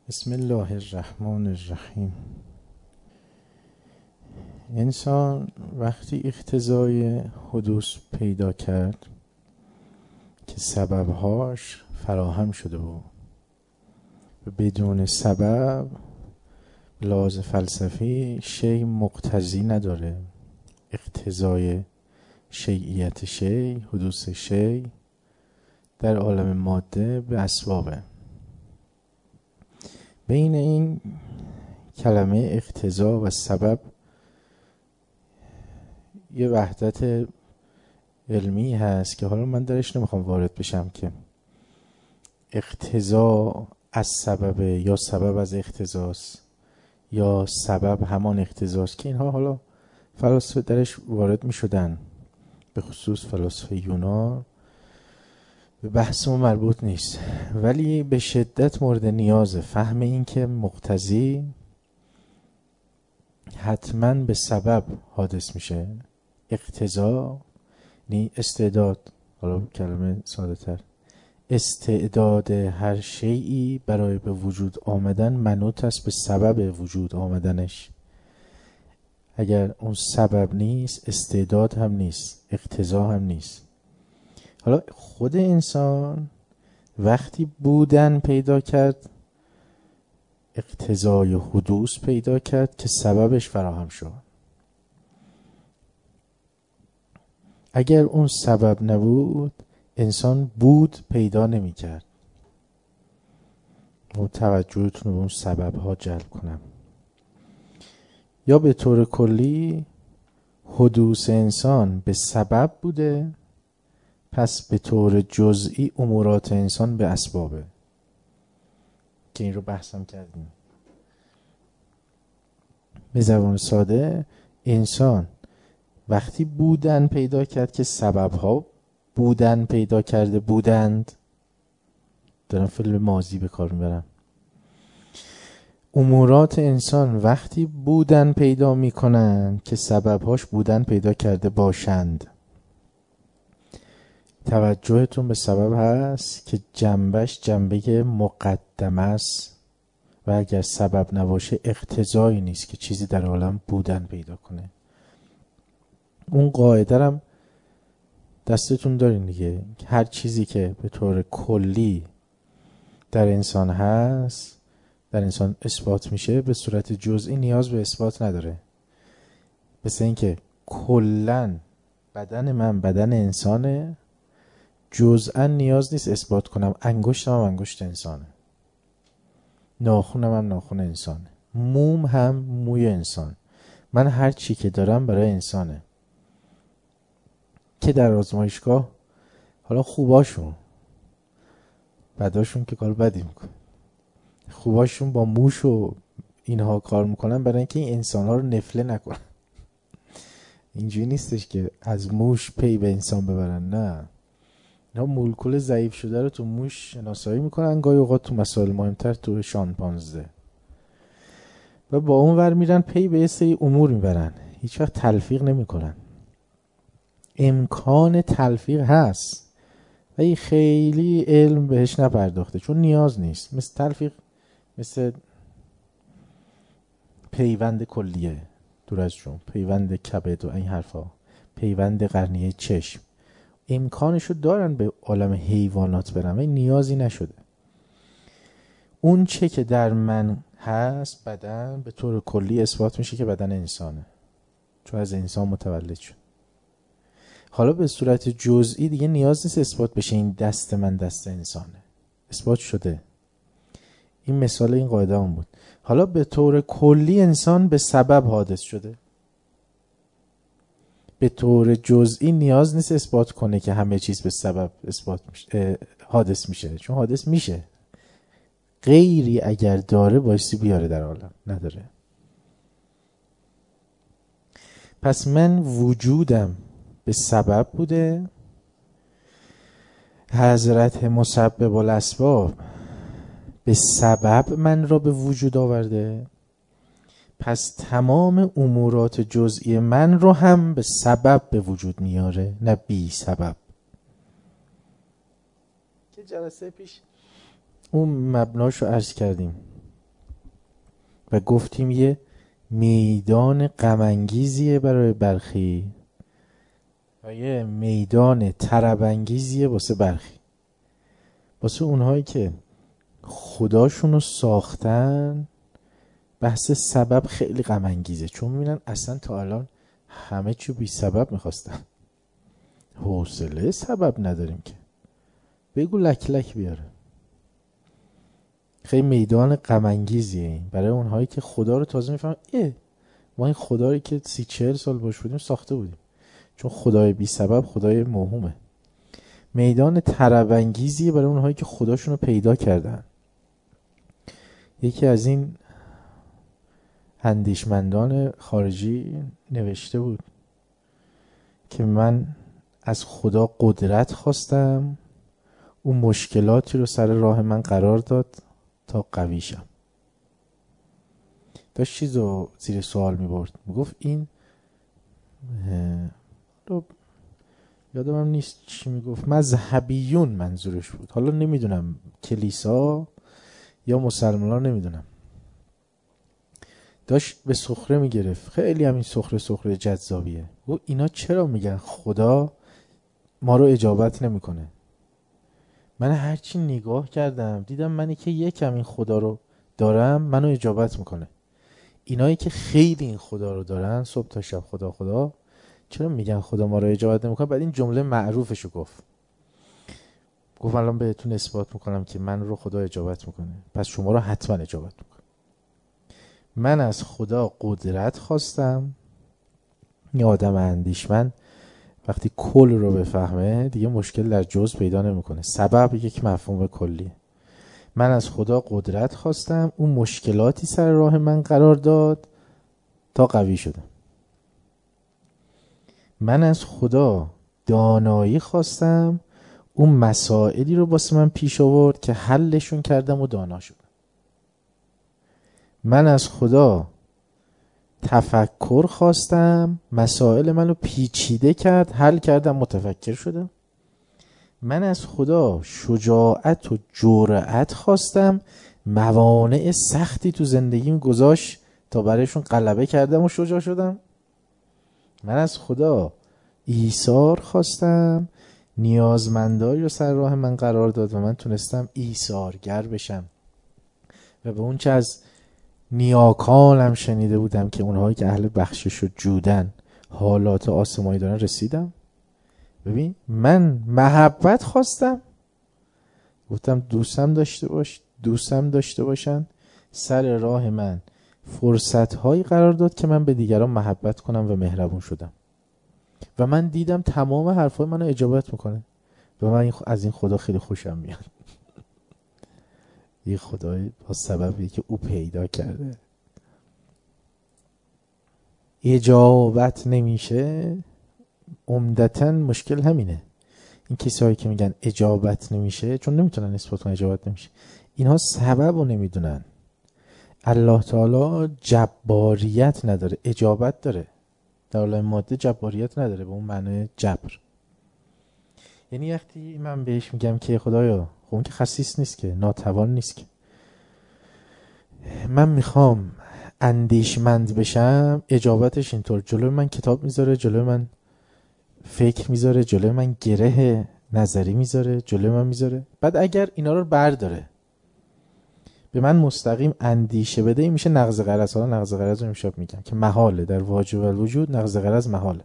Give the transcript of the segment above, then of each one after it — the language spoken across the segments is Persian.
بسم الله الرحمن الرحیم. انسان وقتی اقتضای حدوث پیدا کرد که سببهاش فراهم شده بود و بدون سبب لحاظ فلسفی شیء مقتضی نداره. اقتضای شیعیت شیء، حدوث شیء در عالم ماده به اسبابه. بین این کلمه اقتضا و سبب یه وحدت علمی هست که حالا من درش نمیخوام وارد بشم که اقتضا از سببه یا سبب از اقتضاست یا سبب همان اقتضاست، که اینها حالا فلاسفه درش وارد میشدن، به خصوص فلاسفه یونان. به بحث ما مربوط نیست، ولی به شدت مورد نیازه فهم این که مقتضی حتما به سبب حادث میشه. اقتضا یعنی استعداد، حالا کلمه ساده تر، استعداد هر شیئی برای به وجود آمدن منوط است به سبب وجود آمدنش. اگر اون سبب نیست استعداد هم نیست، اقتضا هم نیست. حالا خود انسان وقتی بودن پیدا کرد اقتضای حدوث پیدا کرد که سببش فراهم شد. اگر اون سبب نبود انسان بود پیدا نمی کرد. توجهتون به اون سبب ها جلب کنم. یا به طور کلی حدوث انسان به سبب بوده، پس به طور جزئی امورات انسان به اسبابه، که این رو بحثم کردیم. به زبان ساده انسان وقتی بودن پیدا کرد که سببها بودن پیدا کرده بودند، دارم فعل ماضی به کار میبرم، امورات انسان وقتی بودن پیدا میکنن که سببهاش بودن پیدا کرده باشند. توجهتون به سبب هست که جنبش جنبه مقدمه است و اگر سبب نباشه اقتضایی نیست که چیزی در عالم بودن پیدا کنه. اون قاعده هم دستتون دارین دیگه، هر چیزی که به طور کلی در انسان هست، در انسان اثبات میشه، به صورت جزئی نیاز به اثبات نداره. مثل این که کلن بدن من بدن انسانه، جزءا نیاز نیست اثبات کنم انگشتم هم انگشت انسانه، ناخونم هم ناخون انسانه، موم هم موی انسان. من هر چی که دارم برای انسانه، که در آزمایشگاه حالا خوباشون بداشون که کار بدی میکنه، خوباشون با موش و اینها کار میکنن برای اینکه این انسان ها رو نفله نکنن. اینجوری نیستش که از موش پی به انسان ببرن، نه، اینا مولکول ضعیف شده رو تو موش شناسایی میکنن، گاهی اوقات تو مسائل مهمتر تو شامپانزه، و با اون ور میرن پی به یه سری امور میبرن، هیچ وقت تلفیق نمیکنن. امکان تلفیق هست ولی خیلی علم بهش نپرداخته چون نیاز نیست. مثل تلفیق، مثل پیوند کلیه دور از جون، پیوند کبد و این حرفا، پیوند قرنیه چشم، امکانشو دارن به عالم حیوانات برن ولی نیازی نشده. اون چه که در من هست بدن به طور کلی اثبات میشه که بدن انسانه، چون از انسان متولد شد. حالا به صورت جزئی دیگه نیاز نیست اثبات بشه این دست من دست انسانه، اثبات شده. این مثال این قاعده هم بود. حالا به طور کلی انسان به سبب حادث شده، به طور جزئی نیاز نیست اثبات کنه که همه چیز به سبب اثبات میشه، حادث میشه، چون حادث میشه. غیری اگر داره بایستی بیاره در عالم، نداره. پس من وجودم به سبب بوده، حضرت مسبب الاسباب به سبب من را به وجود آورده، پس تمام امورات جزئی من رو هم به سبب به وجود میاره، نه بی سبب. که جلسه پیش اون مبناشو عرض کردیم و گفتیم یه میدان غم‌انگیزیه برای برخی و یه میدان طرب‌انگیزیه واسه برخی. واسه اونهایی که خداشونو ساختن بحث سبب خیلی غم‌انگیزه، چون میبینن اصلا تا الان همه چی بی سبب میخواستن. حوصله سبب نداریم که بگو لک لک بیاره. خیلی میدان غم‌انگیزیه این برای اونهایی که خدا رو تازه میفهمن. ما این خدا رو که 30-40 سال باش بودیم ساخته بودیم، چون خدای بی سبب خدای موهومه. میدان طرب‌انگیزیه برای اونهایی که خداشون رو پیدا کردن. یکی از این اندیشمندان خارجی نوشته بود که من از خدا قدرت خواستم، اون مشکلاتی رو سر راه من قرار داد تا قوی شم. داشت چیز رو زیر سوال می برد، می گفت این یادم هم نیست چی می گفت، مذهبیون منظورش بود، حالا نمیدونم کلیسا یا مسلمان نمیدونم. داشت به سخره می گرفت، خیلی همین سخره جذابیه. گفت اینا چرا میگن خدا ما رو اجابت نمیکنه؟ من هرچی نگاه کردم دیدم منی که یکم این خدا رو دارم منو اجابت میکنه. اینایی که خیلی این خدا رو دارن صبح تا شب خدا چرا میگن خدا ما رو اجابت نمیکنه؟ بعد این جمله معروفشو گفت الان بهتون اثبات میکنم که من رو خدا اجابت میکنه، پس شما رو حتما اجابت میکنه. من از خدا قدرت خواستم. این آدم اندیشمند وقتی کل رو بفهمه دیگه مشکل در جزء پیدا نمیکنه. سبب یک مفهوم کلیه. من از خدا قدرت خواستم، اون مشکلاتی سر راه من قرار داد تا قوی شدم. من از خدا دانایی خواستم، اون مسائلی رو واسه من پیش آورد که حلشون کردم و دانا شدم. من از خدا تفکر خواستم، مسائل منو پیچیده کرد، حل کردم، متفکر شدم. من از خدا شجاعت و جرأت خواستم، موانع سختی تو زندگیم گذاشت تا برایشون غلبه کردم و شجاع شدم. من از خدا ایثار خواستم، نیازمندایی رو سر راه من قرار داد و من تونستم ایثارگر بشم و به اون چه از نیاکانم شنیده بودم که اونهایی که اهل بخشش و جودن حالات آسمانی دارن رسیدم. ببین من محبت خواستم، گفتم دوستم داشته باشن، سر راه من فرصت‌هایی قرار داد که من به دیگران محبت کنم و مهربون شدم و من دیدم تمام حرفای منو اجابت میکنه و من از این خدا خیلی خوشم میاد. یه خدایی با سببی که او پیدا کرده اجابت نمیشه. عمدتاً مشکل همینه. این کسایی که میگن اجابت نمیشه چون نمیتونن اثبات کنن اجابت نمیشه، اینها سبب رو نمیدونن. الله تعالی جباریت نداره، اجابت داره. در عالم ماده جباریت نداره به اون معنی جبر. یعنی وقتی من بهش میگم که خدایا، خب اون که خسیس نیست که، ناتوان نیست که، من میخوام اندیشمند بشم، اجابتش اینطور جلوی من کتاب میذاره، جلوی من فکر میذاره، جلوی من گره نظری میذاره، جلوی من میذاره. بعد اگر اینا رو برداره به من مستقیم اندیشه بده، این میشه نقض غرض. حالا نقض غرض رو امشب میگم که محاله، در واجب الوجود نقض غرض محاله.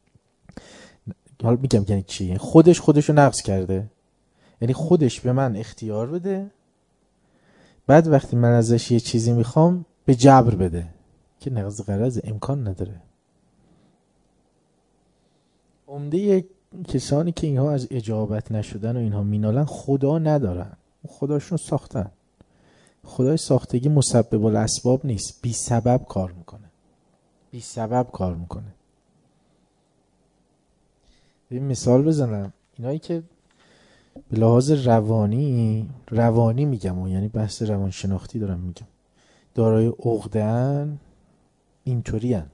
حالا میگم یعنی چی؟ یعنی خودش رو نقض کرده، یعنی خودش به من اختیار بده، بعد وقتی من ازش یه چیزی میخوام به جبر بده که نقض غرض امکان نداره. عمده کسانی که اینها از اجابت نشدن و اینها مینالن خدا ندارن، خداشون ساختن. خدای ساختگی مسبب الاسباب نیست، بی سبب کار میکنه. یه مثال بزنم. اینایی که به لحاظ روانی میگم، یعنی بحث روانشناختی دارم میگم، دارای عقده‌ان، اینطوری هن.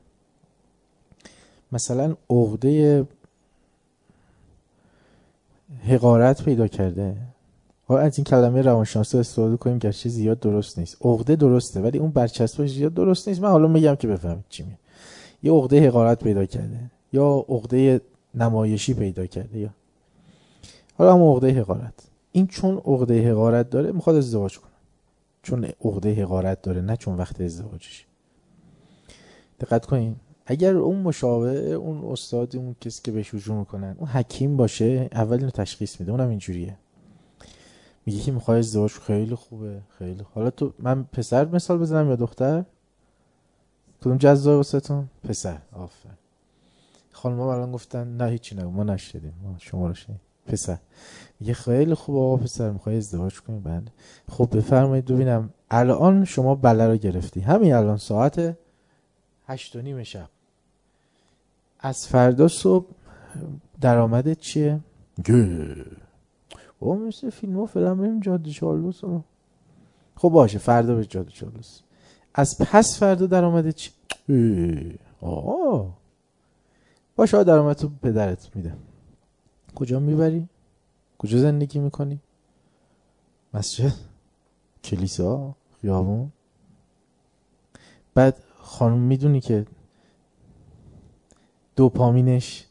مثلا عقده حقارت پیدا کرده، از این کلمه روانشناسی استفاده کنیم که چیز زیاد درست نیست. عقده درسته ولی اون برچسبش زیاد درست نیست. من حالا میگم که بفهمید چی میگه. یه عقده حقارت پیدا کرده یا عقده نمایشی پیدا کرده یا حالا هم عقده حقارت. این چون عقده حقارت داره میخواد ازدواج کنه. چون عقده حقارت داره، نه چون وقت ازدواجش. دقت کنین، اگر اون مشاور، اون استاد، اون کسی که بهش رجوع میکنن اون حکیم باشه، اول اینو تشخیص میده. اونم اینجوریه، میگه که میخوای ازدواج. خیلی خوبه، خیلی خوب. حالا تو، من پسر مثال بزنم یا دختر؟ کدوم جذاب واسهتون؟ پسر. آفرین. خانم‌ها الان گفتن نه هیچی نگو، ما نشدیم، ما شما رو شدیم. پسر میگه خیلی خوب آقا پسر، میخوای ازدواج کنی؟ بله. خب بفرمایید ببینم الان شما بله رو گرفتی، همین الان ساعت 8:30 شب، از فردا صبح درآمدت چیه؟ او مثل فیلم ها فیلم بریم جاده چالوس. خب باشه، فردا به جاده چالوس. از پس فردا درآمدت چی؟ باشه درآمد تو پدرت میده. کجا میبری؟ کجا زندگی میکنی؟ مسجد؟ کلیسا؟ خیابون؟ بعد خانم میدونی که دوپامینش،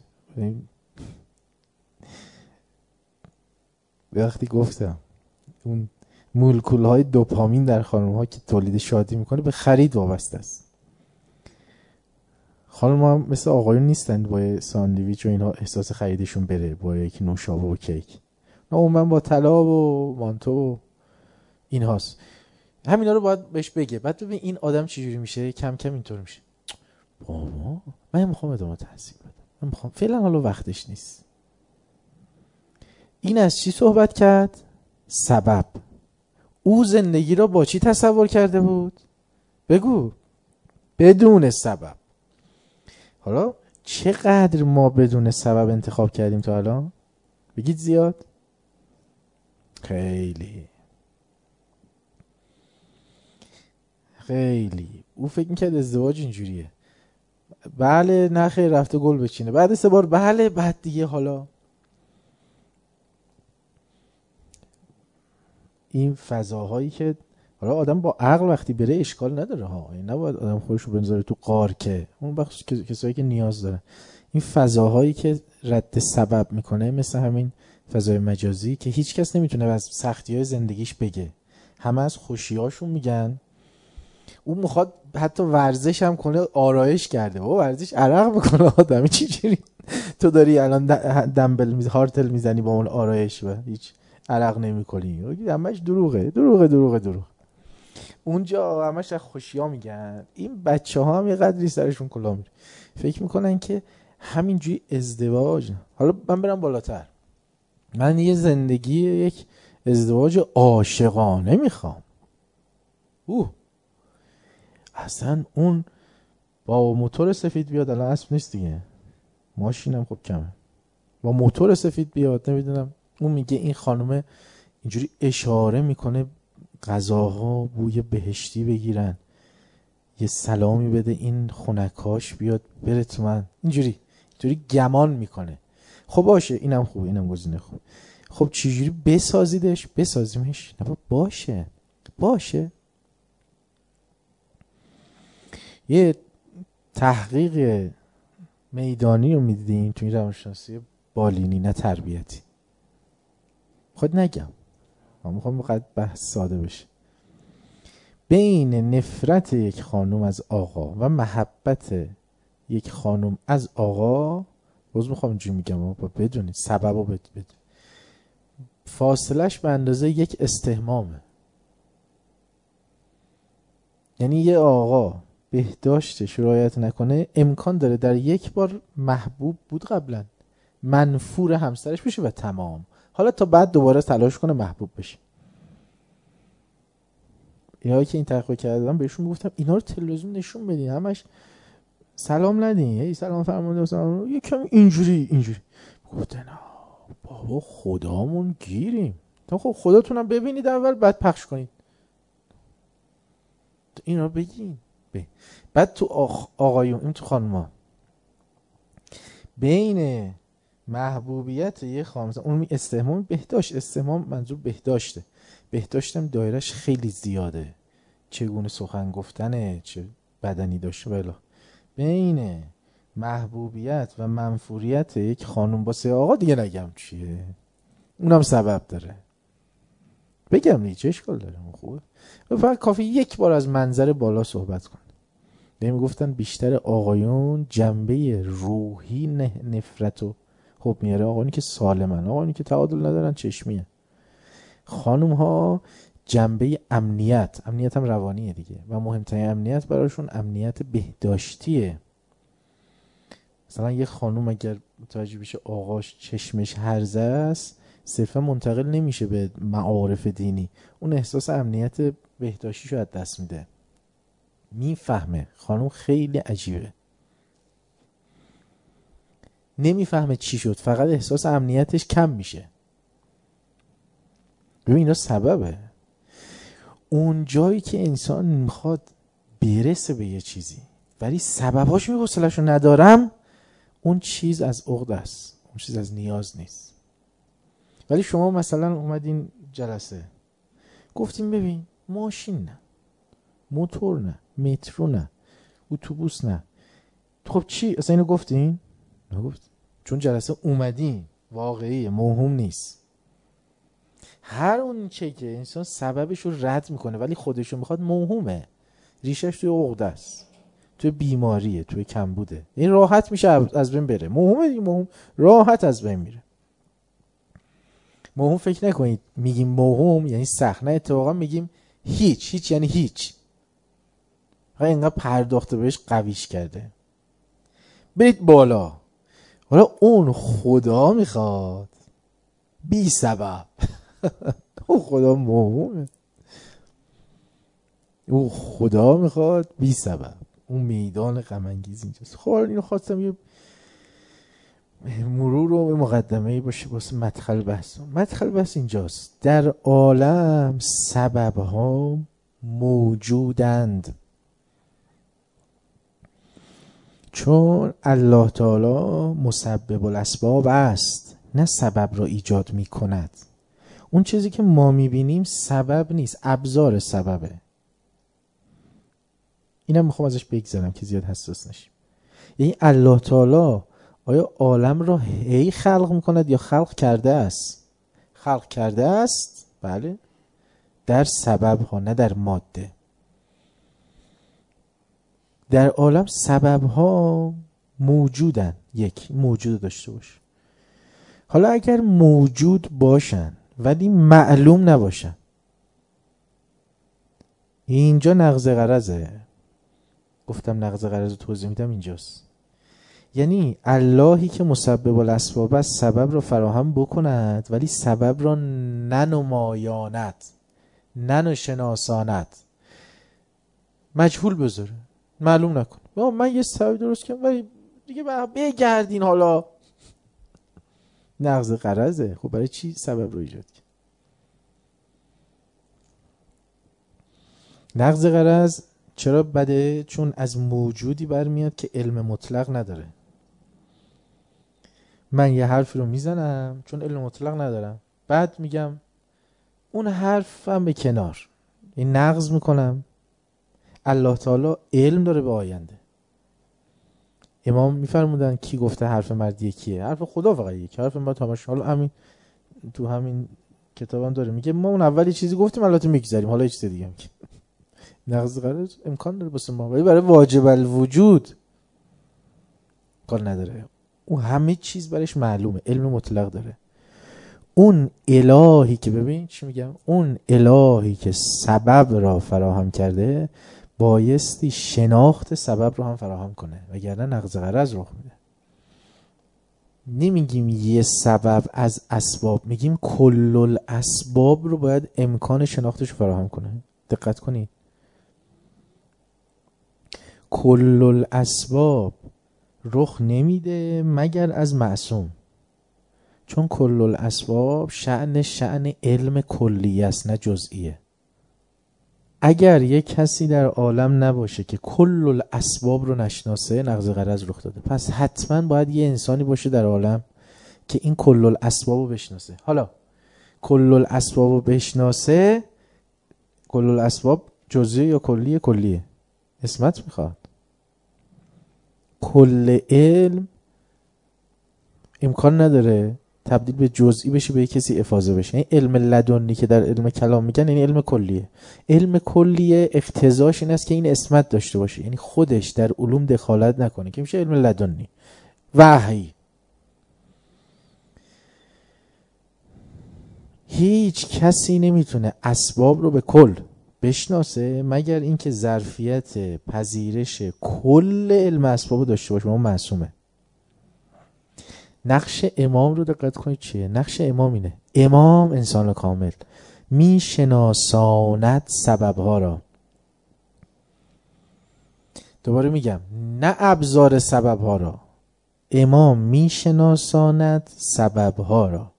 وقتی گفتم اون مولکول های دوپامین در خانم ها که تولید شادی میکنه به خرید وابسته است. خانم ها مثل آقایون نیستند با ساندویچ و اینها احساس خریدشون بره با یک نوشابه و کیک. نه، اون با طلا و مانتو و این هاست. همینا رو باید بهش بگه. بعد ببین این آدم چجوری میشه، کم کم اینطور میشه. بابا من میخوام ادامه تحصیل بدم، من میخوام، فعلا حالا وقتش نیست. این از چی صحبت کرد؟ سبب. او زندگی را با چی تصور کرده بود؟ بگو. بدون سبب. حالا چقدر ما بدون سبب انتخاب کردیم تا الان؟ بگید زیاد؟ خیلی خیلی. او فکر میکرد ازدواج اینجوریه. بله، نه خیر، رفته گل بچینه. بعد 3 بار بله، بعد دیگه حالا این فضاهایی که حالا آدم با عقل وقتی بره اشکال نداره ها، این نباید آدم خودش رو بنذاره تو قار، که اون بخش کسایی که نیاز دارن. این فضاهایی که رد سبب میکنه مثل همین فضای مجازی که هیچ کس نمیتونه از سختی‌های زندگیش بگه، همه از خوشی‌هاشون میگن. اون میخواد حتی ورزش هم کنه، آرایش کرده، بابا ورزش عرق میکنه آدمی. چجوری تو داری الان دمبل هارتل میزنی با اون آرایش و هیچ عرق نمیکنی؟ همش دروغه. اونجا همش از خوشی‌ها میگن. این بچه‌ها هم یه قدری سرشون کلا میره، فکر میکنن که همینجوری ازدواج. حالا من برم بالاتر، من یه زندگی یک ازدواج عاشقانه میخوام. اصلا اون با موتور سفید بیاد، الان اسب نیست دیگه، ماشینم خب کمه، با موتور سفید بیاد، نمیدونم. اون میگه این خانومه اینجوری اشاره میکنه غذاها بوی بهشتی بگیرن، یه سلامی بده این خنکاش بیاد بره تو من، اینجوری گمان میکنه. خب باشه، اینم خوبه، اینم گزینه خوب. خب چجوری بسازیمش؟ نه باشه. یه تحقیق میدانی رو میدیدیم تو این روانشناسی بالینی، نه تربیتی. خود نگم، من میخوام فقط بحث ساده بشه. بین نفرت یک خانم از آقا و محبت یک خانم از آقا، باز میخوام اینجوری میگم بدونید سبب رو بدونید، فاصلش به اندازه یک استحمامه. یعنی یه آقا بهداشتش رعایت نکنه، امکان داره در یک بار محبوب بود قبلا منفور همسرش بشه و تمام، حالا تا بعد دوباره تلاش کنه محبوب بشه. اینایی که این تحقیق کردم بهشون گفتم اینا رو تلویزیون نشون بدین، همش سلام ندین، هی سلام فرمانده سلام، یکم اینجوری گفتن بابا خدامون گیریم. تا خب خودتونم ببینید اول، بعد پخش کنید اینا رو بگین. بعد تو آقایون، این تو خانوما، بین محبوبیت یه خانم، اون استحمام بهداشت، استحمام منظور بهداشته. بهداشتم دایرش خیلی زیاده، چگونه سخن گفتنه، چه بدنی داشته بله. بین محبوبیت و منفوریت یک خانم با 3 آقا دیگه نگم چیه، اونم سبب داره. بگم دیگه چه اشکال داره، خوبه. فقط کافی یک بار از منظر بالا صحبت کن. نمی گفتن بیشتر آقایون جنبه روحی نفرت و خب میاره، آقایونی که سالمن، آقایونی که تعادل ندارن چشمیه. خانم ها جنبه امنیت هم روانیه دیگه، و مهمترین امنیت براشون امنیت بهداشتیه. مثلا یه خانم اگر متوجه بشه آقاش چشمش هرزه است، صرفا منتقل نمیشه به معارف دینی، اون احساس امنیت بهداشتیشو از دست میده. میفهمه خانم خیلی عجیبه، نمیفهمه چی شد، فقط احساس امنیتش کم میشه. ببین اینا سببه. اون جایی که انسان میخواد برسه به یه چیزی ولی سبباش حوصله‌شو ندارم، اون چیز از عقده است، اون چیز از نیاز نیست. ولی شما مثلا اومدین جلسه گفتیم ببین ماشین نه، موتور نه، مترو نه، اتوبوس نه، خب چی اصلا اینو گفتین؟ نگفت، چون جلسه اومدین، واقعیه، موهوم نیست. هر اون چه که انسان سببش رو رد میکنه ولی خودش رو میخواد، موهومه، ریشش توی عقده است، توی بیماریه، توی کمبوده. این راحت میشه از بین بره. موهومه دیگه، موهوم راحت از بین میره. موهوم فکر نکنید میگیم موهوم یعنی سخت، نه اتفاقا میگیم هیچ یعنی هیچ. اینقدر پرداخته بهش قویش کرده. برید بالا. حالا اون خدا میخواد بی سبب اون خدا موهومه، اون خدا میخواد بی سبب. اون میدان غم انگیز اینجاست. خب اینو خواستم یه مرور و مقدمه‌ای باشه واسه مدخل بحث. مدخل بحث اینجاست، در عالم سبب ها موجودند، چون الله تعالی مسبب الاسباب است، نه سبب را ایجاد می کند. اون چیزی که ما میبینیم سبب نیست، ابزار سببه. اینم میخوام ازش بگذارم که زیاد حساس نشیم. یعنی الله تعالی آیا عالم را هی خلق میکند یا خلق کرده است؟ خلق کرده است، بله، در سبب ها، نه در ماده. در عالم سبب ها موجودن، یک موجود داشته باش. حالا اگر موجود باشن ولی معلوم نباشن، اینجا نقض غرضه. گفتم نقض غرض توضیح میدم اینجاست. یعنی اللهی که مسبب الاسباب است سبب را فراهم بکند ولی سبب را ننمایاند، نشناساند، مجهول بذاره، معلوم نکنه. من یه سبب درست کردم ولی دیگه بگردین حالا. نقض غرضه. خب برای چی سبب رو ایجاد کرد؟ نقض غرض چرا بده؟ چون از موجودی برمیاد که علم مطلق نداره. من یه حرفی رو میزنم چون علم مطلق ندارم، بعد میگم اون حرفم به کنار، این نقض میکنم. الله تعالی علم داره به آینده. امام میفرمودن کی گفته حرف مرد یکیه؟ حرف خدا فقط یکی، حرف مرد همش. حالا همین تو همین کتابم داره میگه ما اون اولی چیزی گفتیم البته میگذاریم، حالا چیز دیگه میگه. نقض غرض امکان داره واسه ما، ولی برای واجب الوجود کار نداره. اون همه چیز برایش معلومه، علم مطلق داره. اون الهی که ببین چی میگم، اون الهی که سبب را فراهم کرده بایستی شناخت سبب رو هم فراهم کنه، وگرنه نقض غرض رخ میده. نمیگیم یه سبب از اسباب، میگیم کل الاسباب رو باید امکان شناختش فراهم کنه. دقت کنید، کل الاسباب رخ نمیده مگر از معصوم، چون کل الاسباب شأن علم کلی است نه جزئیه. اگر یک کسی در عالم نباشه که کل الاسباب رو نشناسه، نقض غرض رخ داده. پس حتما باید یه انسانی باشه در عالم که این کل الاسباب رو بشناسه. حالا کل الاسباب رو بشناسه، کل الاسباب جزئی یا کلیه؟ کلیه. اسمت میخواد. کل علم امکان نداره تبدیل به جزئی بشه، به کسی افاضه بشه. این علم لدنی که در علم کلام میگن این علم کلیه. علم کلیه اقتضاش این است که این اسمت داشته باشه، یعنی خودش در علوم دخالت نکنه، که میشه علم لدنی. وحی. هیچ کسی نمیتونه اسباب رو به کل بشناسه مگر اینکه ظرفیت پذیرش کل علم اسباب رو داشته باشه. اون معصومه. نقش امام رو دقت کنید چیه؟ نقش امام اینه: امام انسان کامل میشناساند سببها را. دوباره میگم، نه ابزار سببها را، امام میشناساند سببها را.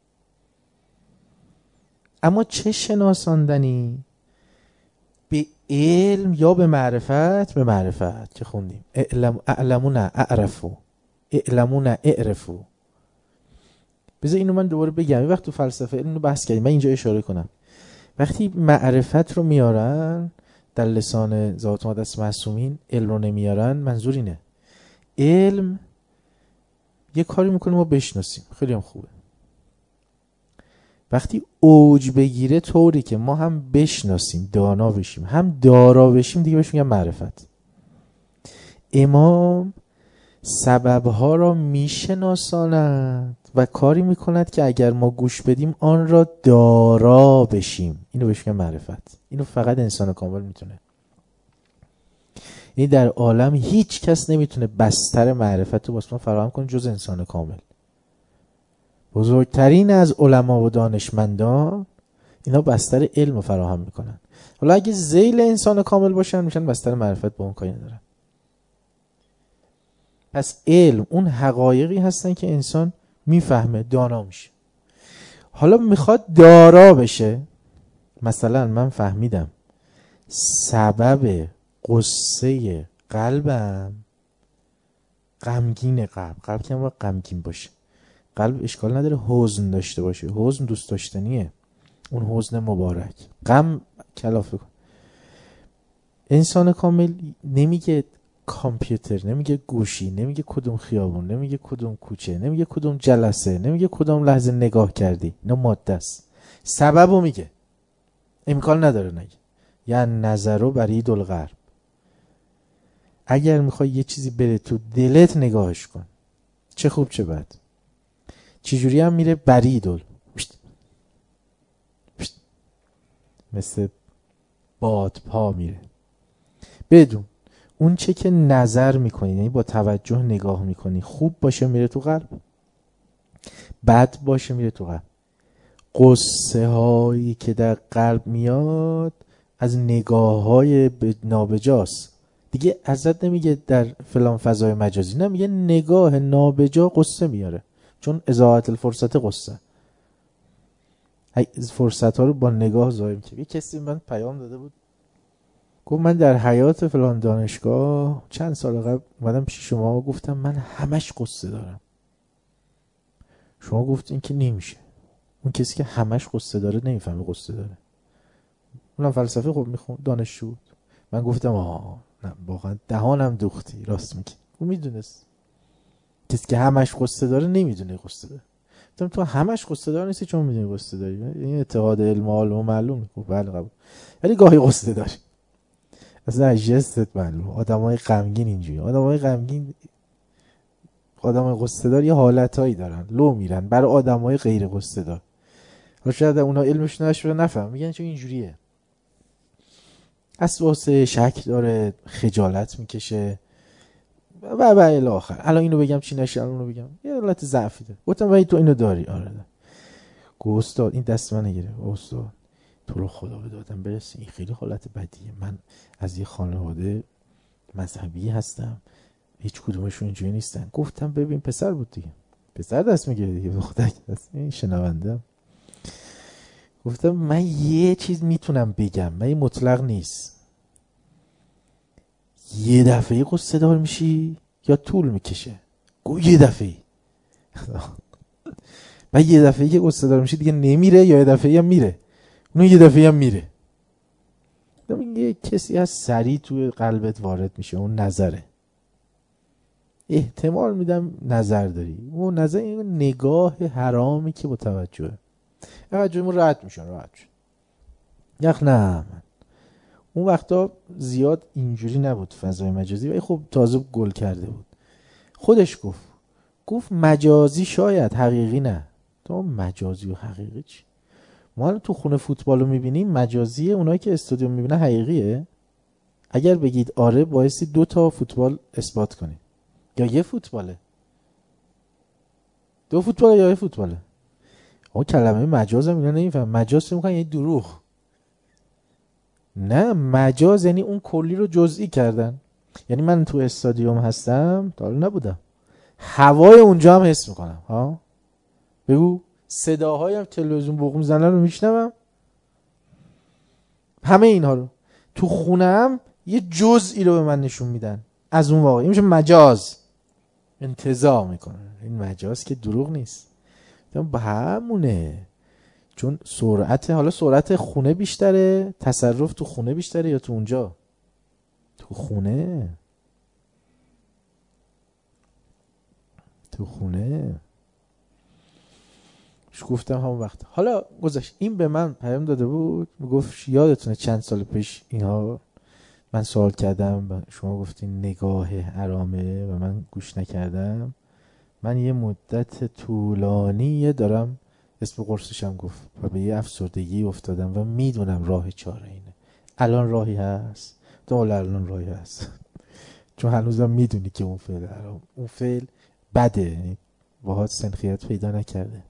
اما چه شناساندنی؟ به علم یا به معرفت؟ به معرفت که خوندیم اعلمون اعرفو، اعلمون اعرفو. بذار اینو من دوباره بگم. این وقت تو فلسفه علم رو بحث کردیم، من اینجا اشاره کنم. وقتی معرفت رو میارن در لسان ذات مقدس معصومین، علم رو نمیارن، منظور اینه علم یه کاری میکنه ما بشناسیم، خیلی هم خوبه. وقتی اوج بگیره طوری که ما هم بشناسیم، دانا بشیم، هم دارا بشیم، دیگه بهش میگن معرفت. امام سببها را میشناساند و کاری میکند که اگر ما گوش بدیم آن را دارا بشیم. اینو بهش میگن معرفت. اینو فقط انسان کامل میتونه. این در عالم هیچ کس نمیتونه بستر معرفت رو واسه ما فراهم کنه جز انسان کامل. بزرگترین از علما و دانشمندان اینا بستر علم رو فراهم میکنن. حالا اگه ذیل انسان کامل باشن میشن بستر معرفت، با اون کاری ندارن. پس علم اون حقایقی هستن که انسان میفهمه، دانا میشه. حالا میخواد دارا بشه. مثلا من فهمیدم سبب قصه قلبم غمگین قلب که باید غمگین باشه. قلب اشکال نداره حزن داشته باشه، حزن دوست داشتنیه، اون حزن مبارک. غم کلافه کن. انسان کامل نمیگه کامپیوتر، نمیگه گوشی، نمیگه کدوم خیابون، نمیگه کدوم کوچه، نمیگه کدوم جلسه، نمیگه کدوم لحظه نگاه کردی. اینا ماده است. سببو میگه. امکان نداره نگه. یا نظرو برید الغرب. اگر میخوای یه چیزی بره تو دلت نگاهش کن، چه خوب چه بد. چجوری هم میره بریدل، مثل بادپا میره. بدون اون چه که نظر میکنی، یعنی با توجه نگاه میکنی، خوب باشه میره تو قلب، بد باشه میره تو قلب. قصه هایی که در قلب میاد از نگاه های نابجاست. دیگه ازت نمیگه در فلان فضای مجازی، نه، میگه نگاه نابجا قصه میاره. چون اضاعت الفرصت قصه، فرصت ها رو با نگاه ضایع میکنه. یه کسی من پیام داده بود، گفت من در حیات فلان دانشگاه چند سال قبل اومدم پیش شما و گفتم من همش قصه دارم. شما گفتین که نمیشه. اون کسی که همش قصه داره نمیفهمه قصه داره. اونم فلسفه خوب میخوند، دانشجو بود. من گفتم نه واقعا دهانم دوختی، راست میگی. اون میدونست کسی که همش قصه داره نمیدونه قصه داره. گفتم تو همش قصه دار نیستی چون میدونی قصه داری. این اتحاد علم و معلوم. گفت بله قبول، ولی گاهی قصه داری. اصلا جستت معلوم. آدمای غمگین اینجوری، آدمای غمگین، آدمای قصه دار یه حالتایی دارن، لو میرن برای آدمای غیر قصه دار. حالا شاید اونا علمش نشه نفهم، میگن چون اینجوریه، واسه شک داره، خجالت میکشه و الی آخر. الان اینو بگم چی نشه، الان اونو بگم، یه حالت ضعفی داره. گفتم ولی تو اینو داری. آره ده. گفت استاد این دست من نگیره. استاد تو رو خدا به دادم برسی، این خیلی حالت بدیه. من از یه خانواده مذهبی هستم، هیچ کدومشون اینجوری نیستن. گفتم ببین پسر بود دیگه، پسر دست میگیره دیگه، دختر دست این شنونده. گفتم من یه چیز میتونم بگم، من این مطلق نیست. یه دفعه قصه دار میشی یا طول میکشه؟ گو یه دفعه. و یه دفعه که گسته‌دار میشه دیگه نمیره، یا یه دفعه هم میره، اون یه دفعه هم میره. یه کسی از سریع توی قلبت وارد میشه، اون نظره. احتمال میدم نظر داری، اون نظر این نگاه حرامی که با توجهمون راحت میشن. یخ نه، اون وقتا زیاد اینجوری نبود فضای مجازی، ولی خب تازه گل کرده بود. خودش گفت مجازی شاید، حقیقی نه. تو مجازی و حقیقی چی؟ ما الان تو خونه فوتبال رو میبینیم، مجازیه، اونایی که استادیوم میبینن حقیقیه. اگر بگید آره بایستی 2 تا فوتبال اثبات کنید، یا یه فوتباله، 2 فوتباله یا یه فوتباله. اون کلمه مجاز هم اینا نمیفهم. مجاز چه میکنن؟ یه دروغ. نه، مجاز یعنی اون کلی رو جزئی کردن. یعنی من تو استادیوم هستم، تا حالا نبودم، هوای اونجا هم حس میکنم. ها بگو، صداهای هم تلویزیون بوق میزنن رو میشنوم، همه اینها رو. تو خونه هم یه جزئی رو به من نشون میدن از اون واقعی. این میشه مجاز، انتزاع میکنه. این مجاز که دروغ نیست، با همونه. چون حالا سرعت خونه بیشتره، تصرف تو خونه بیشتره یا تو اونجا؟ تو خونه. گفتم همون وقت. حالا گذشت. این به من پیام داده بود، میگفت یادتونه چند سال پیش اینها من سوال کردم، شما گفتین نگاه حرامه و من گوش نکردم. من یه مدت طولانی دارم، اسم قرصشم گفت، و به یه افسردگی افتادم و میدونم راه چاره اینه. الان راهی هست؟ الان راهی هست. چون هنوزم میدونی که اون فعل حرام، اون فعل بده، باهات سنخیت پیدا نکرده.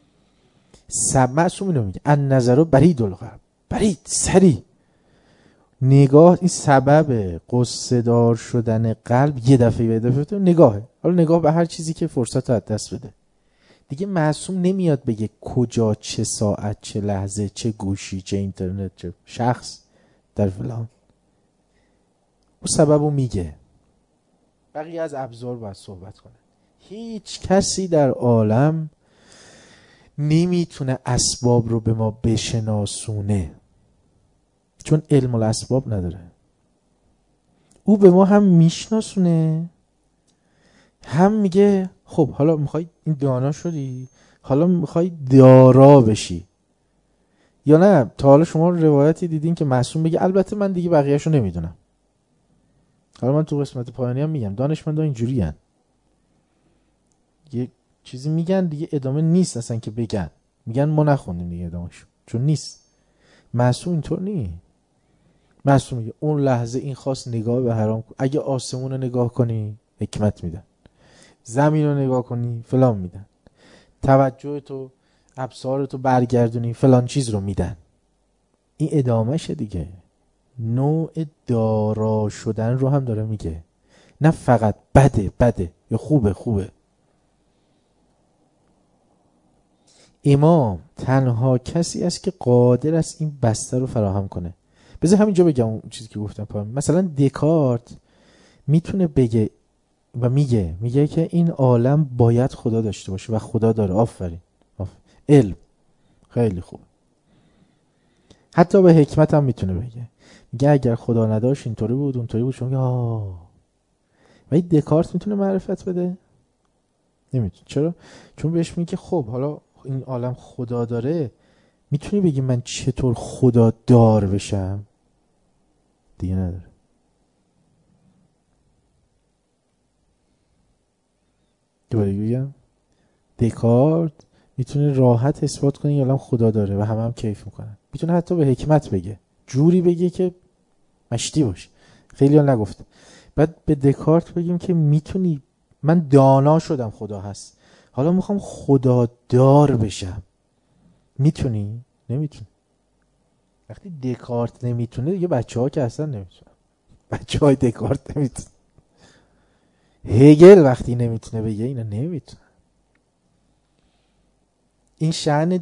معصوم اینو میگه ان نظر برید القلب، برید سری نگاه. این سبب قصه دار شدن قلب یه دفعه نگاهه. حالا نگاه به هر چیزی که فرصت رو از دست بده دیگه. معصوم نمیاد بگه کجا، چه ساعت، چه لحظه، چه گوشی، چه اینترنت، چه شخص در فلان. اون سببو میگه، بقیه از ابزار باید صحبت کنه. هیچ کسی در عالم نمیتونه اسباب رو به ما بشناسونه، چون علم الاسباب نداره. او به ما هم میشناسونه، هم میگه خب حالا میخوای این دانا شدی، حالا میخوای دارا بشی یا نه. تا حالا شما روایتی دیدین که معصوم بگه البته من دیگه بقیه‌شو نمیدونم؟ حالا من تو قسمت پایانی هم میگم دانشمندان اینجوری هن، یه چیزی میگن دیگه ادامه نیست اصلا که بگن، میگن ما نخوندیم دیگه ادامهشو، چون نیست. معصوم اینطور نیست. معصوم میگه اون لحظه این خاص نگاه به حرام کن. اگه آسمون رو نگاه کنی حکمت میدن، زمین رو نگاه کنی فلان میدن، توجه تو ابصار تو برگردونی فلان چیز رو میدن. این ادامهشه دیگه. نوع دارا شدن رو هم داره میگه، نه فقط بده یا خوبه. امام تنها کسی است که قادر است این بسته رو فراهم کنه. بذار همینجا بگم اون چیزی که گفتم پایین. مثلا دکارت میتونه بگه و میگه که این عالم باید خدا داشته باشه و خدا داره. آفرین. علم خیلی خوب. حتی به حکمت هم میتونه میگه اگر خدا نداشت اینطوری بود اونطوری بود. شما میگه ولی دکارت میتونه معرفت بده؟ نمیتونه. چرا؟ چون بهش میگه خب حالا این عالم خدا داره، میتونی بگی من چطور خدا دار بشم؟ دیگه نداره. دوباره بگم دکارت میتونه راحت اثبات کنه این عالم خدا داره و هم کیف میکنن. میتونه حتی به حکمت بگه، جوری بگه که مشتی باشه. خیلی ها نگفته. بعد به دکارت بگیم که میتونی، من دانا شدم خدا هست، حالا میخوام خدا دار بشم. میتونی؟ نمیتونی. وقتی دکارت نمیتونه دیگه بچه ها که اصلا نمیتونن. بچه های دکارت نمیتونه. هگل وقتی نمیتونه بگه اینا نمیتونه. این شأن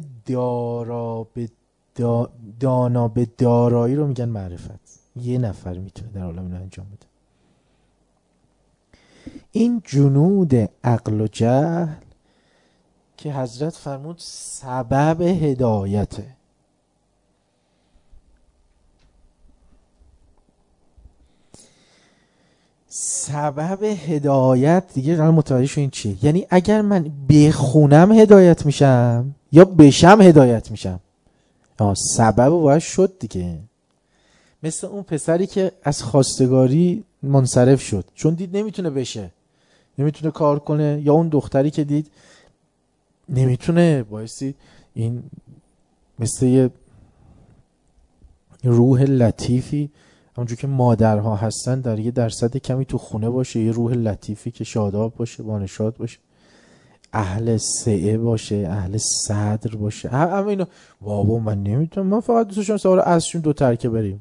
دانا به دارایی رو میگن معرفت. یه نفر میتونه در عالم اینو انجام بده. این جنود عقل و جهل که حضرت فرمود سبب هدایته. سبب هدایت دیگه الان متوجه شو این چیه؟ یعنی اگر من بخونم هدایت میشم یا بشم هدایت میشم. سبب باید شد دیگه. مثل اون پسری که از خواستگاری منصرف شد چون دید نمیتونه بشه، نمیتونه کار کنه، یا اون دختری که دید نمیتونه، بایستی این مثل یه روح لطیفی همونجور که مادرها هستن در یه درصد کمی تو خونه باشه، یه روح لطیفی که شاداب باشه، بانشاد باشه، اهل سعه باشه، اهل صدر باشه، همه اینا. بابا من نمیتونم، من فقط دوستشون سوار ازشون دو ترکه بریم.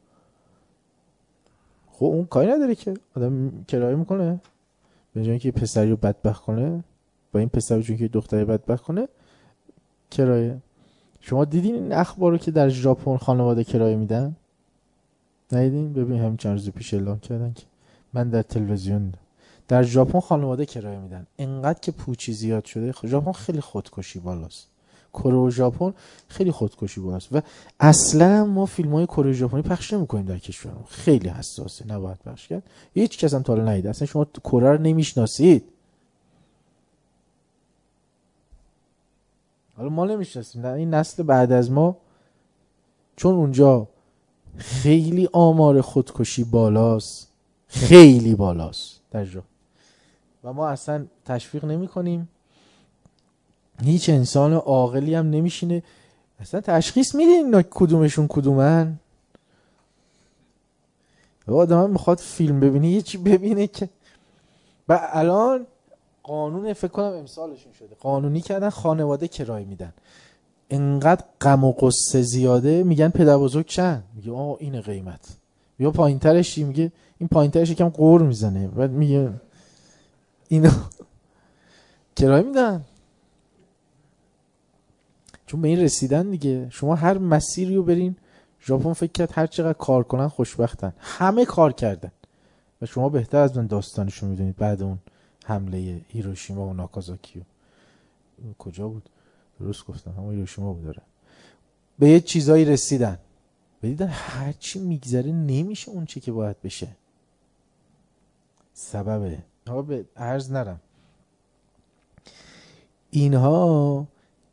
خب اون کاری نداره که آدم کرایه میکنه به جای اینکه پسری رو بدبخت کنه، با این پسر جون که دختری بدبخت کنه کرایه. شما دیدین این اخبارو که در ژاپن خانواده کرایه میدن؟ ندیدین؟ ببین همین چند روز پیش اعلام کردن که من در تلویزیون دیدم در ژاپن خانواده کرایه میدن. انقدر که پوچی زیاد شده. ژاپن خیلی خودکشی بالاست. کره و ژاپن خیلی خودکشی بالاست و اصلا ما فیلم‌های کره ژاپنی پخش نمی‌کنیم در کشورمون. خیلی حساسه، نباید پخش کرد. هیچ کس هم تا حالا ندیده. اصلا شما کره رو نمی‌شناسید. حالا ما نمی‌شناسیم، این نسل بعد از ما، چون اونجا خیلی آمار خودکشی بالاست، خیلی بالاست در جا، و ما اصلا تشویق نمی کنیم. هیچ انسان عاقلی هم نمیشینه اصلا تشخیص میدین کدومشون کدومن. آدم میخواد فیلم ببینه یه چی ببینه که و الان قانون فکر کنم امسالشون شده قانونی کردن خانواده کرایه میدن. انقدر غم و غصه زیاده میگن پدر بزرگ چند، میگه آه این قیمت، یا پایینترش میگه این پایینترش یکم قور میزنه، بعد میگه اینو کرایه میدن چون به این رسیدن دیگه. شما هر مسیری رو برین ژاپن، فکر کرد هر چقدر کار کنن خوشبختن، همه کار کردن و شما بهتر از من داستانشو میدونید. بعد اون حمله هیروشیما و ناکازاکی کجا بود؟ درست گفتم همون هیروشیما بود. داره به یه چیزایی رسیدن، بدیدن هرچی میگذره نمیشه اون چی که باید بشه. سببه. ها به عرض نرم اینها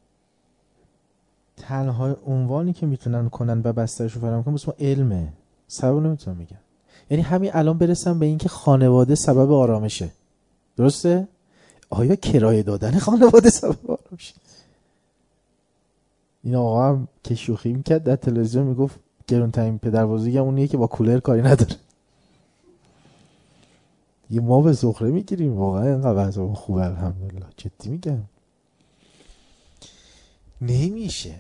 تنها عنوانی که میتونن کنن و بسترشو فراهم کنن بسیار علمه. سبب نمیتونم میگم. یعنی همین الان برسم به این که خانواده سبب آرامشه. درسته؟ آیا کرایه دادن خانواده سبب آرامشه؟ این آقا هم که شوخی میکرد در تلویزیون میگفت گرونترین پدربزرگم اونیه که با کولر کاری نداره. یه ما به سخره میگیریم واقعا. اینقدر وضعمون خوبه الحمدلله، جدی میگم. نمیشه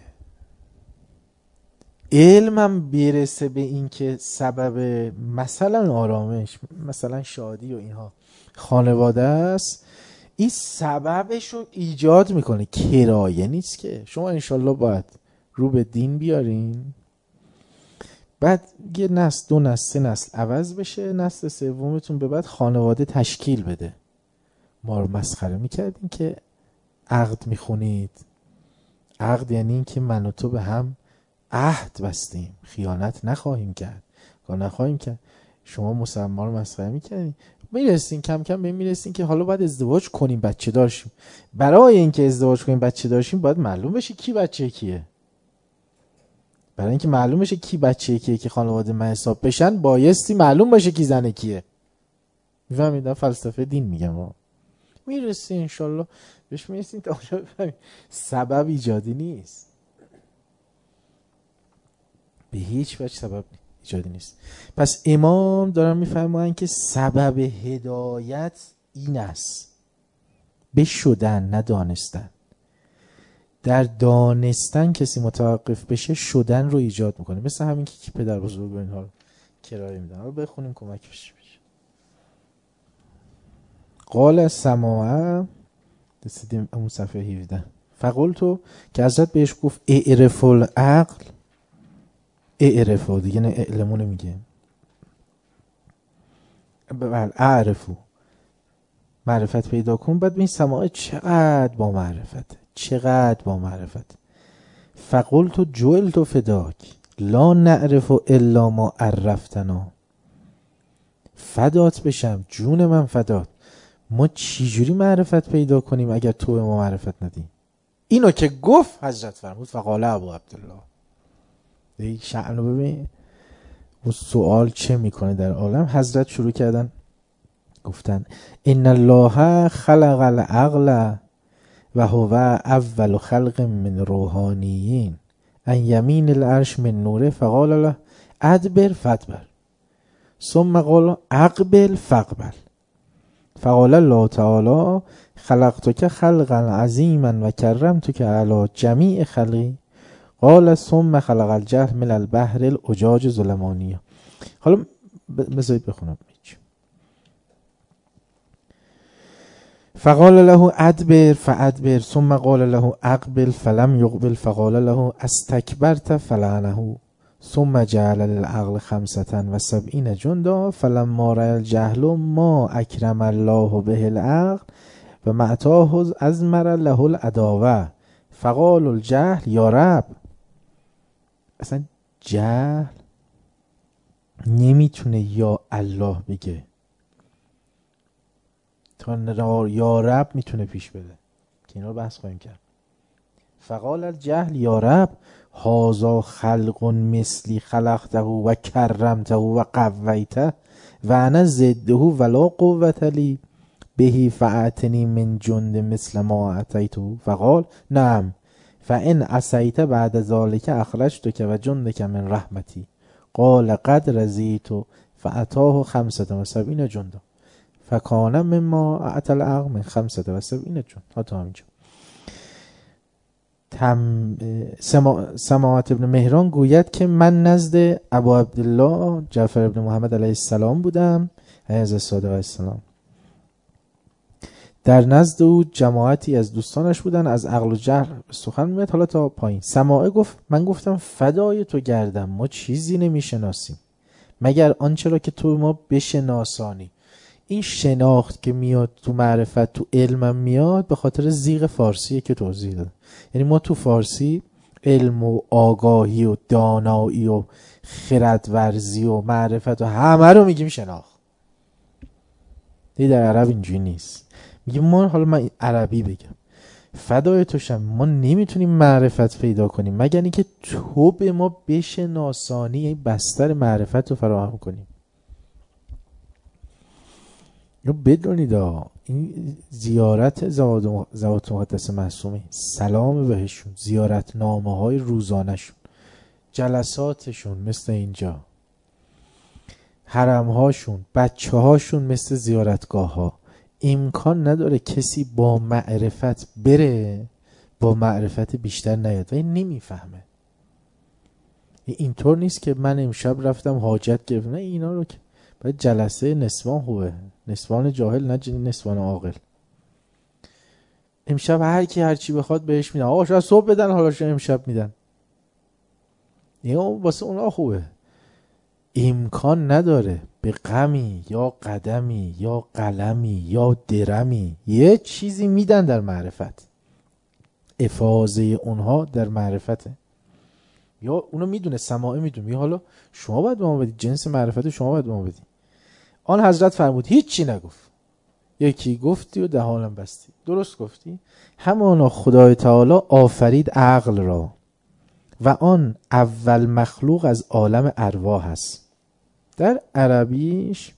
علمم برسه به این که سبب مثلا آرامش، مثلا شادی و اینها خانواده است، این سببش رو ایجاد میکنه، کرایه نیست که. شما انشالله باید رو به دین بیارین، بعد یه نسل، دو نسل، سه نسل عوض بشه، نسل سومتون به بعد خانواده تشکیل بده. ما رو مسخره میکردین که عقد میخونید. عقد یعنی این که من و تو به هم عهد بستیم، خیانت نخواهیم کرد، کار نخواهیم کرد. شما مسلمان رو مسخره میکردین. میرسین کم کم به میرسین که حالا باید ازدواج کنیم، بچه دارشیم. برای اینکه ازدواج کنیم بچه دارشیم باید معلوم بشه کی بچه کیه. برای اینکه معلوم بشه کی بچه کیه که خانواده من حساب بشن، بایستی معلوم باشه کی زنه کیه. میفهمید؟ فلسفه دین میگم. میرسین انشالله بهش میرسین تا اونجا بفهمید سبب ایجادی نیست، به هیچ وجه سبب ایجادی نیست. پس امام دارن میفرمایند که سبب هدایت این است، به شدن نه دانستن. در دانستن کسی متوقف بشه شدن رو ایجاد میکنه، مثل همین که پدر بزرگ و اینها رو کرایه میدن. رو بخونیم کمک بشه. قال سماعه، رسیدیم اون صفحه 17. فقلتو که حضرت بهش گفت اعرف العقل، اعرفو دیگه نه اعلمونه میگه، بله اعرفو، معرفت پیدا کن، بعد این سماع چقدر با معرفت، چقدر با معرفت. فقلت جعلت فداک لا نعرف الا ما عرفتنا. فدات بشم، جون من فدات، ما چجوری معرفت پیدا کنیم اگر تو به ما معرفت ندی؟ اینو که گفت حضرت فرمود فقال ابو عبدالله. این شأنو ببین اون سوال چه میکنه در عالم. حضرت شروع کردن گفتن ان الله خلق العقل و هو اول خلق من روحانیین ان یمین العرش من نوره فقال له ادبر فادبر ثم قال اقبل فاقبل. فقال الله تعالی خلقتک خلقا عظیما و کرمتک علی جمیع خلقی. قال ثم خلق الجهل من البحر الأجاج ظلمانیه. حالا بذارید بخونم. فقال له ادبر فادبر ثم قال له اقبل فلم يقبل فقال له استكبرت فلعنه ثم جعل للعقل 75 جندا فلما رأى الجهل ما اکرم الله به العقل و معطاه ازمر له العداوه فقال الجهل یا رب. اصلا جهل نمیتونه یا الله بگه، تا یا رب میتونه پیش بده که اینا رو بحث خواهیم کرد. فقال الجهل یا رب هذا خلق مثلی خلقته و کرمته و قویته و انا ضده ولا قوة لی به فاعتنی من جند مثل ما اعطیته. فقال نعم فان عصیت بعد ذلك اخرجتک و جندک من رحمتی. قال قد رضیت فاعطاه 75 جندا فکان مما اعطى العقل من 75 جند. تا همینجا. سماعت ابن مهران گوید که من نزد ابو عبدالله جعفر ابن محمد علیه السلام بودم علیه السلام. در نزد او جماعتی از دوستانش بودن، از عقل و جهل سخن میاد. حالا تا پایین سماعه گفت من گفتم فدای تو گردم، ما چیزی نمیشناسیم مگر آنچه را که تو ما بشناسانی. این شناخت که میاد تو معرفت تو علمم میاد به خاطر زیغ فارسیه که توضیح دادم. یعنی ما تو فارسی علم و آگاهی و دانایی و خردورزی و معرفت و همه رو میگیم شناخت. دیگه در عرب اینجوری نیست. میگیم ما، حالا من عربی بگم، فدای توشم، ما نمیتونیم معرفت پیدا کنیم مگر اینکه تو به ما بشناسانی، این بستر معرفت رو فراهم کنیم. رو بدونید این زیارت زوات مقدس معصومه، سلام بهشون، زیارت نامه های روزانشون، جلساتشون مثل اینجا، حرم هاشون، بچه هاشون مثل زیارتگاه ها، امکان نداره کسی با معرفت بره با معرفت بیشتر نیاد و این نمیفهمه. اینطور نیست که من امشب رفتم حاجت گرفتم، نه اینا رو که باید جلسه نسوان خوبه، نسوان جاهل نه نسوان عاقل. امشب هر کی هر چی بخواد بهش میدن، آقا شاید صبح بدن، حالا شاید امشب میدن، اینو واسه اونا خوبه. امکان نداره به غمی یا قدمی یا قلمی یا درمی یه چیزی میدن در معرفت، افاضه اونها در معرفته. یا اونو میدونه، سماعه میدونه، یا حالا شما باید به ما بدید، جنس معرفت شما باید به ما بدید. آن حضرت فرمود هیچی نگفت، یکی گفتی و دهانم بستی. درست گفتی. همانا خدای تعالی آفرید عقل را و آن اول مخلوق از عالم ارواح است. در عربیش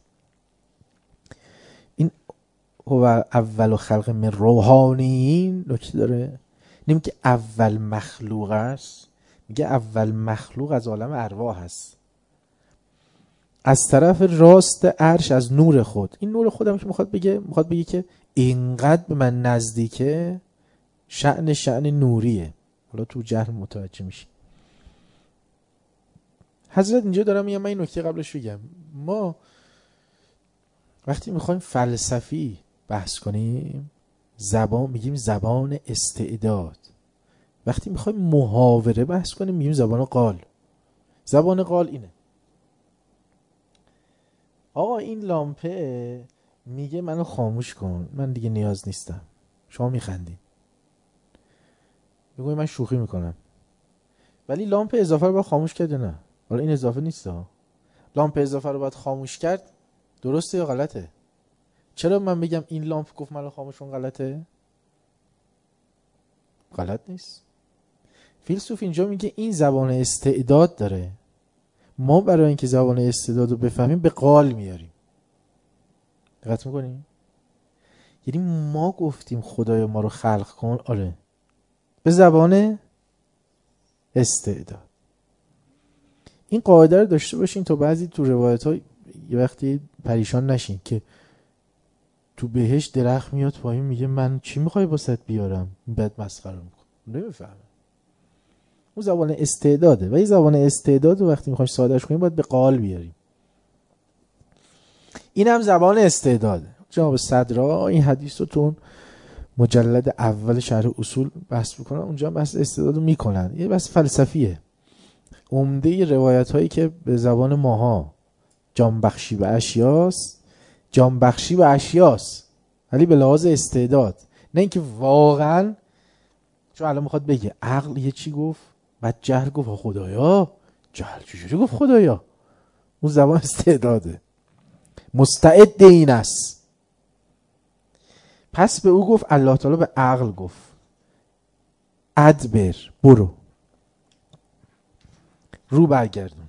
این هو اول خلق من روحانیین نکته داره، نمیگه که اول مخلوق است، میگه اول مخلوق از عالم ارواح است. از طرف راست عرش از نور خود، این نور خودم که میخواد بگه که اینقدر به من نزدیکه، شأن نوریه. حالا تو جهل متوجه میشی. حضرت اینجا دارم میگم، من این نکته قبلش بگم، ما وقتی میخوایم فلسفی بحث کنیم زبان میگیم زبان استعداد، وقتی میخوایم محاوره بحث کنیم میگیم زبان قال. زبان قال اینه آقا این لامپه میگه منو خاموش کن، من دیگه نیاز نیستم. شما میخندی، میگوی من شوخی میکنم، ولی لامپ اضافه رو باید خاموش کرد نه؟ حالا این اضافه نیست ها، لامپ اضافه رو باید خاموش کرد. درسته یا غلطه؟ چرا من بگم این لامپ گفت منو خاموش کن غلطه؟ غلط نیست. فیلسوف اینجا میگه این زبان استعداد داره، ما برای اینکه زبان استعداد رو بفهمیم به قال میاریم. دقت میکنیم؟ یعنی ما گفتیم خدای ما رو خلق کن، آره، به زبان استعداد. این قاعده رو داشته باشین تا بعضی تو روایت ها یه وقتی پریشان نشین که تو بهشت درخت میاد پایین میگه من چی میخوای واسط بیارم، بعد مسخره میکنه، نمیفهمه. اون زبان استعداده و این زبان استعداد رو وقتی میخوایم سادهش کنیم باید به قال بیاریم. این هم زبان استعداده. جناب صدرا این حدیث رو تو مجلد اول شرح اصول بحث میکنن، اونجا بحث استعداد رو میکنن. یه بحث فلسفیه. عمده روایت هایی که به زبان ماها جانبخشی و اشیاست، جانبخشی و اشیاست، ولی به لحاظ استعداد، نه اینکه واقعا. چون الان میخواد بگه عقل یه چی گفت، بعد جهل گفت خدایا. جهل چجوری گفت خدایا؟ اون زبان استعداده، مستعد این است. پس به او گفت الله تعالی به عقل گفت ادبر، برو، رو برگردون.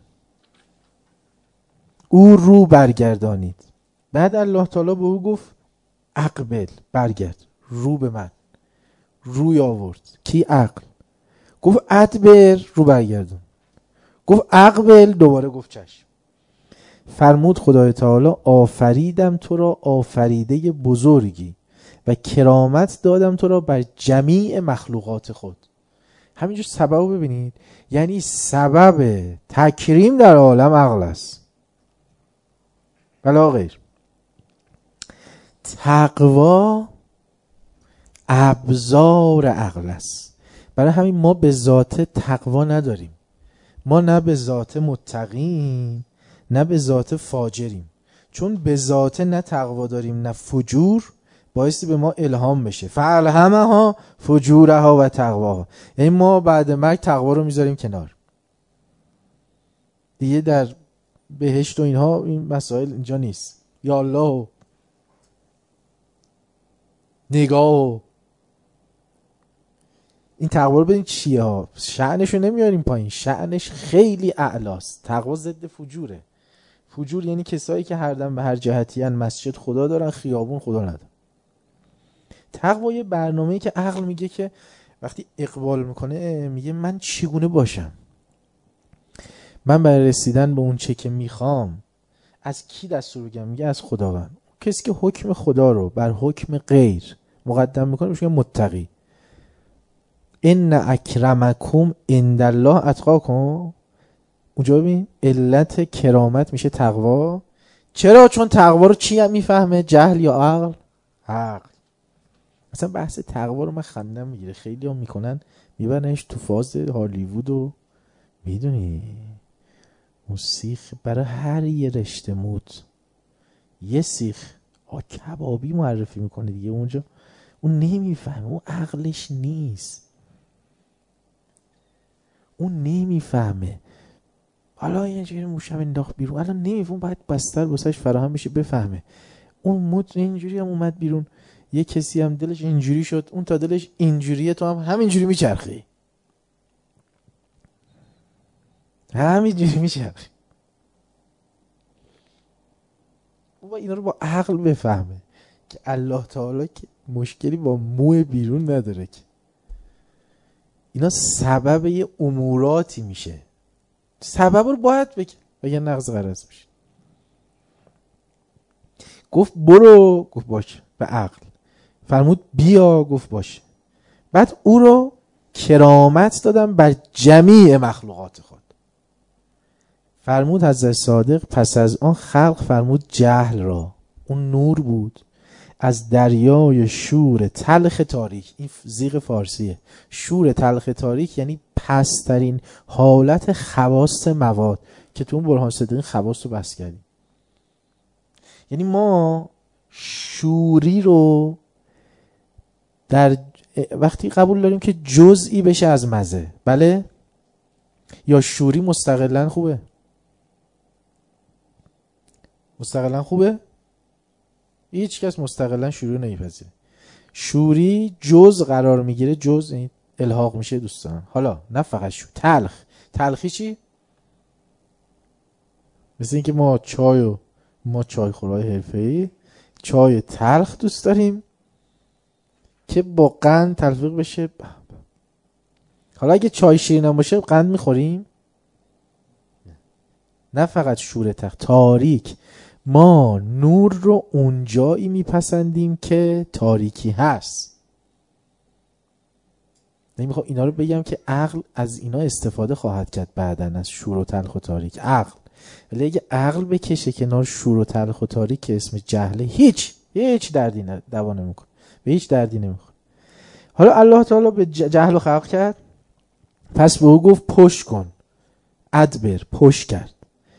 او رو برگردانید. بعد الله تعالی به او گفت اقبل، برگرد، رو به من. روی آورد. کی؟ عقل. گفت ادبر، رو برگردون. گفت اقبل، دوباره گفت چشم. فرمود خدای تعالی آفریدم تو را آفریده بزرگی و کرامت دادم تو را بر جمیع مخلوقات خود. همینجور سبب رو ببینید، یعنی سبب تکریم در عالم عقل است بلا غیر. تقوا ابزار عقل است. برای همین ما به ذات تقوا نداریم. ما نه به ذات متقیم نه به ذات فاجریم. چون به ذات نه تقوا داریم نه فجور، باعث به ما الهام بشه فالهمها فجورها و تقواها. یعنی ما بعد مرگ تقوا رو میذاریم کنار دیگه. در بهشت و اینها این مسائل اینجا نیست. یا الله نگاه، این تقوا رو ببین چیه ها، شأنش رو نمیاریم پایین، شأنش خیلی اعلاست. تقوا ضد فجوره. فجور یعنی کسایی که هر دم به هر جهتی ان مسجد خدا دارن، خیابون خدا ندارن. تقوا یه برنامه‌ای که عقل میگه که وقتی اقبال میکنه میگه من چگونه باشم، من برای رسیدن به اون چه که میخوام از کی دستور بگیرم؟ میگه از خداوند. کسی که حکم خدا رو بر حکم غیر مقدم میکنه میشه متقی. ان اکرمکم عند الله اتقاکم. اونجا ببین علت کرامت میشه تقوا. چرا؟ چون تقوا رو چی هم میفهمه؟ جهل یا عقل؟ عقل. مثلا بحث تقوا رو من خندم میگیره، خیلی هم میکنن میبرنش تو فاز هالیوود و میدونی اون سیخ برای هر یه رشته موت یه سیخ کبابی معرفی میکنه دیگه. اونجا اون نمیفهمه، اون عقلش نیست، اون نمیفهمه. حالا اینجوری موشم انداخت بیرون، الان نمیفهمه، باید بستر واسش فراهم بشه بفهمه. اون موت اینجوری هم اومد بیرون، یه کسی هم دلش اینجوری شد، اون تا دلش اینجوریه تو هم همینجوری میچرخی، همینجوری میچرخی. و اینا رو با عقل بفهمه که الله تعالی که مشکلی با موه بیرون نداره، که اینا سبب یه اموراتی میشه. سبب رو باید بگه نقض غرض میشه. گفت برو، گفت باشه به عقل. فرمود بیا، گفت باشه. بعد او رو کرامت دادم بر جمیع مخلوقات خود. فرمود حضرت صادق پس از آن خلق فرمود جهل را، اون نور بود از دریای شور تلخ تاریک. این زیغ فارسیه. شور تلخ تاریک یعنی پسترین حالت خواص مواد که تو اون برهان صدقین خواص رو بحث کردیم. یعنی ما شوری رو در وقتی قبول داریم که جزئی بشه از مزه، بله؟ یا شوری مستقلاً خوبه؟ مستقلاً خوبه؟ هیچ کس مستقلاً شوری نمیپذیره. شوری جز قرار میگیره، جز این الحاق میشه دوستان. حالا نه فقط تلخی چی؟ مثل اینکه ما چای خورای حرفه‌ای چای تلخ دوست داریم که با قند تلفیق بشه. حالا اگه چای شیرین هم باشه قند میخوریم؟ نه فقط شور تاریک. ما نور رو اونجایی میپسندیم که تاریکی هست. نمیخوام اینا رو بگم که عقل از اینا استفاده خواهد کرد بعدن، از شور و تلخ و تاریک عقل. ولی اگه عقل بکشه کنار شور و تلخ و تاریک که اسم جهله، هیچ دردی دوا نمیکنه، به هیچ دردی نمیخوره. حالا الله تعالی به جهل خلق کرد، پس به او گفت پشت کن، ادبر، پشت کرد.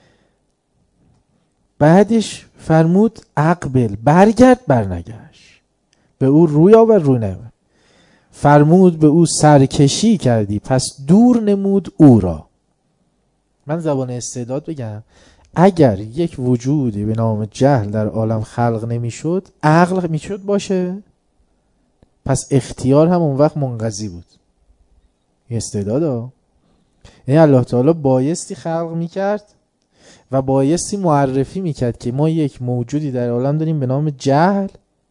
بعدش فرمود اقبل، برگرد، برنگشت. به او روی آور، روی نیاورد. فرمود به او سرکشی کردی، پس دور نمود او را. من زبان استعداد بگم، اگر یک وجودی به نام جهل در عالم خلق نمیشد، عقل میشد باشه، پس اختیار هم اون وقت منقضی بود. این استعدادا، یعنی الله تعالی بایستی خلق میکرد و بایستی معرفی میکرد که ما یک موجودی در عالم داریم به نام جهل.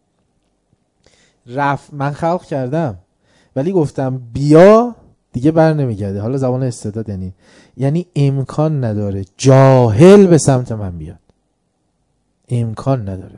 من خلق کردم ولی گفتم بیا، دیگه بر نمیگرده. حالا زبان استعداد یعنی امکان نداره جاهل به سمت من بیاد، امکان نداره.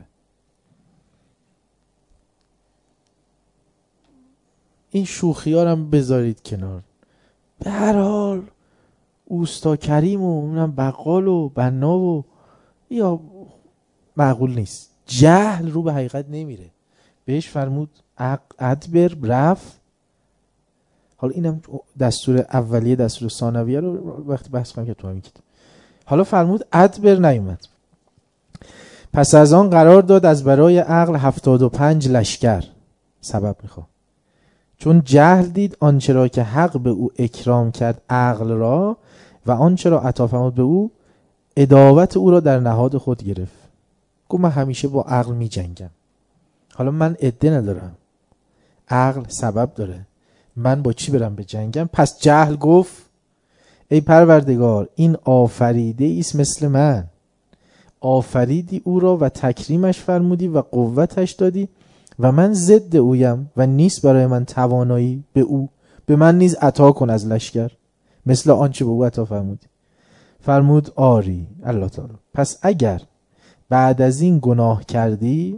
این شوخی ها هم بذارید کنار. به هر حال اوستا کریم و اونم بقال و بنا و یا معقول نیست. جهل رو به حقیقت نمیره. بهش فرمود ادبر، رفت. حالا اینم دستور اولیه، دستور ثانویه رو وقتی بحث کنم که تو هم میگید. حالا فرمود ادبر، نیومد. پس از آن قرار داد از برای عقل 75 لشکر. سبب میخوام. چون جهل دید آنچه را که حق به او اکرام کرد عقل را و آنچه را عطا فرمود به او، عداوت او را در نهاد خود گرفت. گفت من همیشه با عقل می جنگم. حالا من عده ندارم، عقل سبب داره، من با چی برم به جنگم؟ پس جهل گفت ای پروردگار، این آفریده ایست مثل من. آفریدی او را و تکریمش فرمودی و قوتش دادی و من ضد اویم و نیست برای من توانایی به او. به من نیز عطا کن از لشکر مثل آنچه به او عطا فرمودی. فرمود آری الله تعالی. پس اگر بعد از این گناه کردی،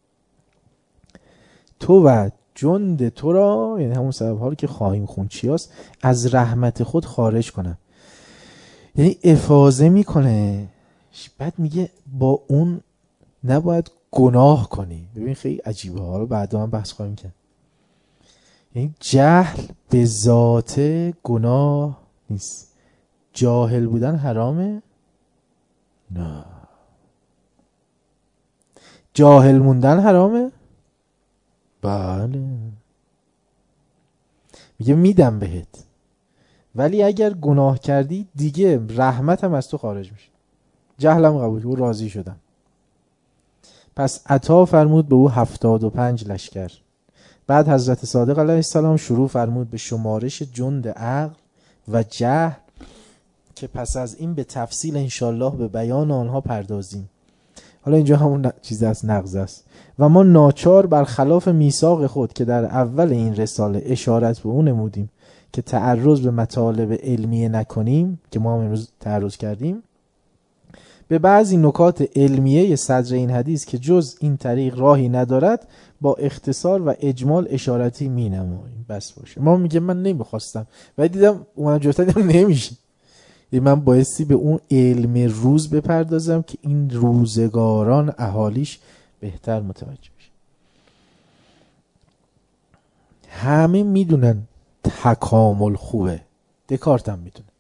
تو و جند تو را، یعنی همون سبب ها رو که خواهیم خون چی هست، از رحمت خود خارج کنم. یعنی افاضه میکنه، بعد میگه با اون نباید گناه کنی. ببین خیلی عجیبه ها رو بعدا هم بحث خواهیم کرد. یعنی جهل به ذات گناه نیست. جاهل بودن حرامه؟ نه. جاهل موندن حرامه؟ بله. میگه میدم بهت، ولی اگر گناه کردی دیگه رحمتم از تو خارج میشه. جهلم قبول و راضی شدم. پس عطا فرمود به او 75 لشکر. بعد حضرت صادق علیه السلام شروع فرمود به شمارش جند عقل و جهل که پس از این به تفصیل انشالله به بیان آنها پردازیم. حالا اینجا همون چیز از نغز است. و ما ناچار برخلاف میثاق خود که در اول این رساله اشارت به اون نمودیم که تعرض به مطالب علمیه نکنیم، که ما هم امروز تعرض کردیم، به بعضی نکات علمیه صدر این حدیث که جز این طریق راهی ندارد با اختصار و اجمال اشارتی می نماییم. بس باشه. ما میگه من نمیخواستم ولی دیدم اومد جوتا دیدم نمیشه، من بایستی به اون علم روز بپردازم که این روزگاران اهالیش بهتر متوجه بشه. همه میدونن تکامل خوبه، دکارت هم میدونه،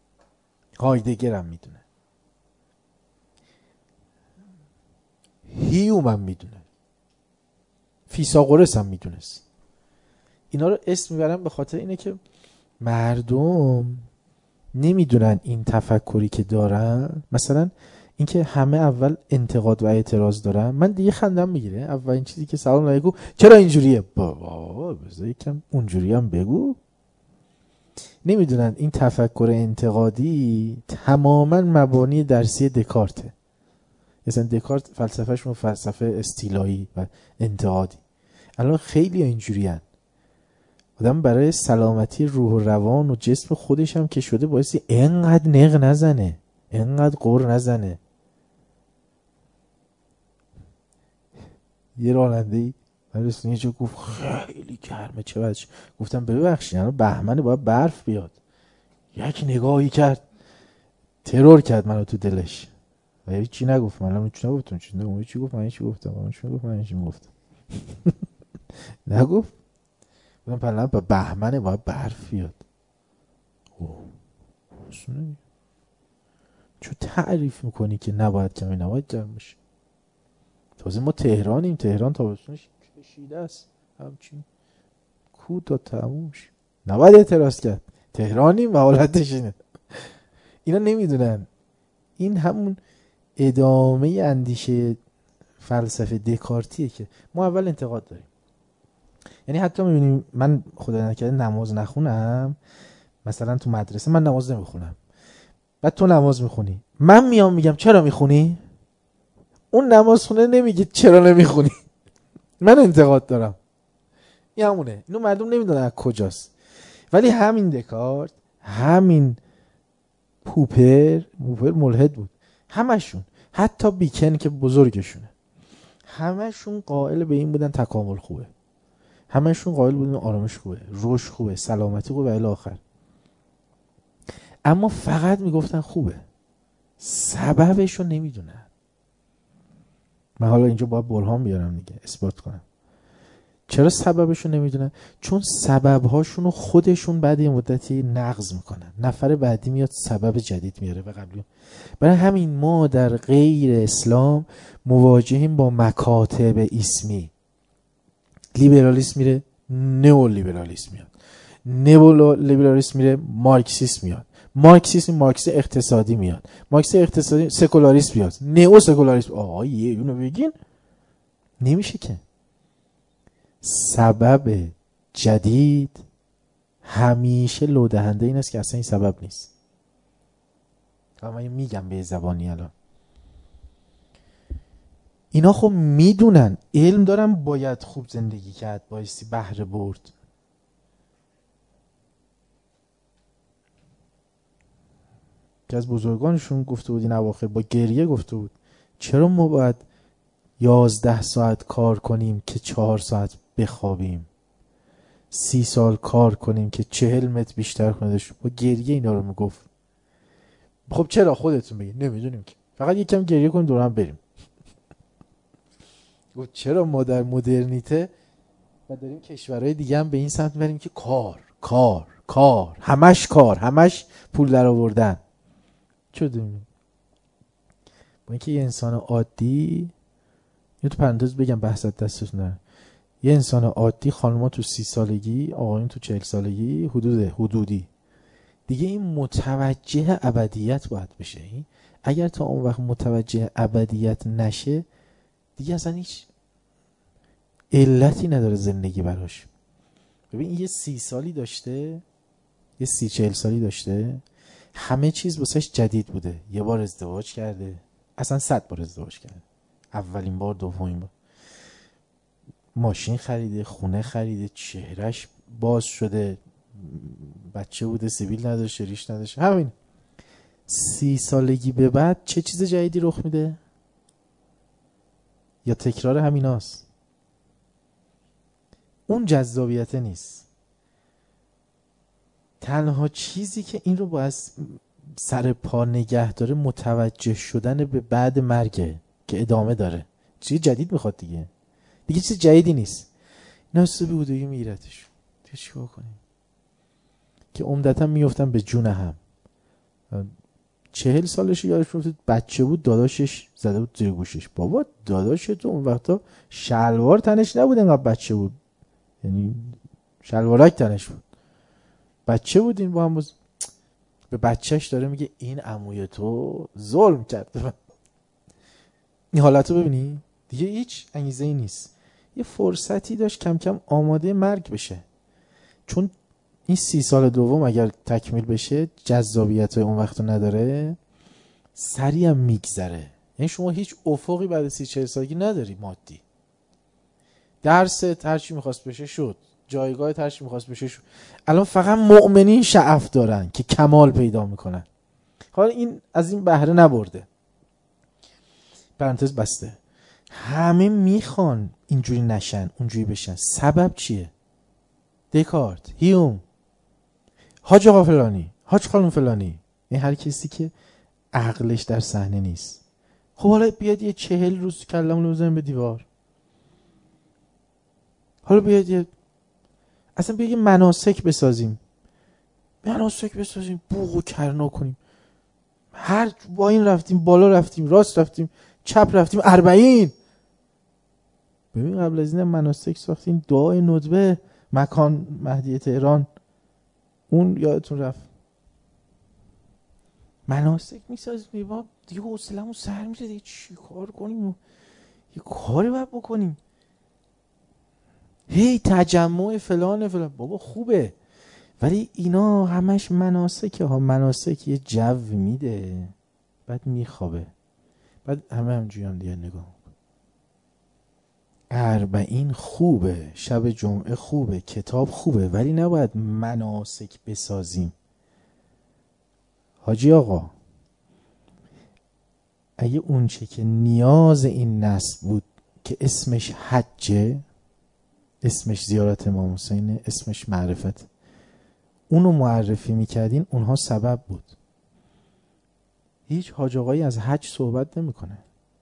هایدگر هم میدونه. هیوم هم میدونه، فیثاغورس هم میدونست. اینا رو اسم میبرم به خاطر اینه که مردم نمیدونن این تفکری که دارن. مثلا اینکه همه اول انتقاد و اعتراض دارن، من دیگه خندم میگیره. اولین چیزی که سلام علیکم چرا اینجوریه، بابا بذار یکم اونجوری هم بگو. نمیدونن این تفکر انتقادی تماما مبانی درسی دکارته. مثلا دکارت فلسفهشون فلسفه استیلایی و انتقادی. الان خیلی اینجوریان. آدم برای سلامتی روح و روان و جسم خودش هم که شده باعثی اینقدر نق نزنه، اینقدر قر نزنه. یه راننده‌ای من رسونی یه جا گفت خیلی گرمه چه بچه. گفتم ببخشید الان بهمنه باید برف بیاد. یک نگاهی کرد، ترور کرد منو تو دلش و هیچی نگفت. من چی نگفتم، چی گفت، من چی گفتم، من چی گفتم نگفت. گفتم پلن با بهمنه باید برف بیاد. چون تعریف میکنی که نباید کمی، نباید گرم بشه. تازه ما تهرانیم، تهران تابستونش کشیده است همچین کو تا تمومش، نباید اعتراض کرد. تهرانیم و حالتش اینه. اینا نمیدونن این همون ادامه اندیشه فلسفه دکارتیه که ما اول انتقاد داریم. یعنی حتی میبینیم من خدا نکرده نماز نخونم، مثلا تو مدرسه من نماز نمیخونم، بعد تو نماز میخونی، من میام میگم چرا میخونی؟ اون نماز خونه نمیگه چرا نمیخونی. من انتقاد دارم. این همونه. اینو مردم نمیدونن از کجاست. ولی همین دکارت، همین پوپر ملحد بود. همشون، حتی بیکن که بزرگشونه، همشون قائل به این بودن تکامل خوبه. همشون قائل بودن آرامش خوبه، رشد خوبه، سلامتی خوبه و الی آخر. اما فقط میگفتن خوبه، سببشو نمیدونن. من حالا اینجا باید برهان بیارم دیگه، اثبات کنم. چرا سببشو نمیدونن؟ چون سببهاشونو خودشون بعد یه مدتی نقض میکنن. نفر بعدی میاد سبب جدید میاره و قبلی. برای همین ما در غیر اسلام مواجهیم با مکاتب اسمی. لیبرالیسم میره، نئولیبرالیسم میاد. نئولیبرالیسم میره، مارکسیسم میاد. مارکسیسم اقتصادی میاد. مارکسیسم اقتصادی سکولاریسم میاد. نئو سکولاریسم. آقا یه اونو بگین نمیشه که. سبب جدید همیشه لودهنده این است که اصلا این سبب نیست. من میگم به زبانی الان اینا خب میدونن، علم دارن، باید خوب زندگی کرد، بایستی بهره برد. که از بزرگانشون گفته بود این اواخر با گریه گفته بود چرا ما باید 11 ساعت کار کنیم که 4 ساعت بخوابیم، 30 سال کار کنیم که 40 متر بیشتر خونه داشت. با گریه اینا رو میگفت. خب چرا؟ خودتون بگید. نمیدونیم که، فقط یکم گریه کنیم دور هم بریم. گفت چرا ما در مدرنیته و داریم کشورهای دیگه هم به این سمت بریم که کار همش پول در آوردن. چه دونیم با اینکه یه انسان عادی، یه تو پرانتز بگم بحث دستتون نره، یه انسان عادی، خانوما تو 30 سالگی، آقایون تو 40 سالگی حدودی دیگه این متوجه ابدیت باید بشه. اگر تا اون وقت متوجه ابدیت نشه دیگه اصلا هیچ علتی نداره زندگی براش. ببین یه 30 سالی داشته، یه 30-40 سالی داشته، همه چیز واسش جدید بوده. یه بار ازدواج کرده، اصلا 100 بار ازدواج کرده، اولین بار، دومین بار، ماشین خریده، خونه خریده، چهرش باز شده، بچه بوده، سیبیل نداشته، ریش نداشته. همین 30 سالگی به بعد چه چیز جدیدی رخ میده؟ یا تکرار همیناست؟ اون جذابیت نیست. تنها چیزی که این رو باید سر پا نگه داره متوجه شدن به بعد مرگه که ادامه داره. چیز جدید میخواد دیگه چیز جدیدی نیست. ناسبی بودگی میگیرتش. چیکار کنیم؟ که عمدتا میفتن به جون هم. 40 سالش یادش میفته بچه بود، داداشش زده بود زیر گوشش. بابا داداش تو اون وقتا شلوار تنش نبود، انقدر بچه بود، یعنی شلوارک تنش بود، بچه بود. این با هم به بچهش داره میگه این عموی تو ظلم کرد. این حالتو ببینی دیگه هیچ انگیزه‌ای نیست. یه فرصتی داشت کم کم آماده مرگ بشه، چون این 30 سال دوم اگر تکمیل بشه جذابیت اون وقتو نداره، سریع هم میگذره. یعنی شما هیچ افقی بعد 30-40 سالگی نداری مادی. درست هر چی میخواست بشه شد، جایگاه هر چی میخواست بشه شد. الان فقط مؤمنین شعف دارن که کمال پیدا میکنن. حالا این از این بهره نبرده، پرانتز بسته. همه میخوان اینجوری نشن اونجوری بشن. سبب چیه؟ دکارت، هیوم، حاج آقا فلانی، حاج خانم فلانی، این هر کسی که عقلش در صحنه نیست. خب حالا بیاد یه 40 روز کلمون رو بزنیم به دیوار. حالا بیاد اصلا بیاد یه مناسک بسازیم، بوق و کرنا کنیم، هر با این رفتیم، بالا رفتیم، راست رفتیم، چپ رفتیم، 40. ببین قبل از این مناسک ساختین، دعای ندبه، مکان مهدی تهران، اون یادتون رفت. مناسک میسازیم بابا، دیگه حوصله‌مون سر میره دیگه، چی کار کنیم؟ یه کاری باید بکنیم. هی تجمع فلان بابا خوبه، ولی اینا همش مناسکه ها. مناسک یه جو میده بعد میخوابه، بعد همجوری دیگه نگاه. 40 خوبه، شب جمعه خوبه، کتاب خوبه، ولی نباید مناسک بسازیم. حاجی آقا اگه اونچه که نیاز این نسل بود که اسمش حجه، اسمش زیارت امام حسینه، اسمش معرفت، اونو معرفی میکردین، اونها سبب بود. هیچ حاج آقایی از حج صحبت نمیکنه.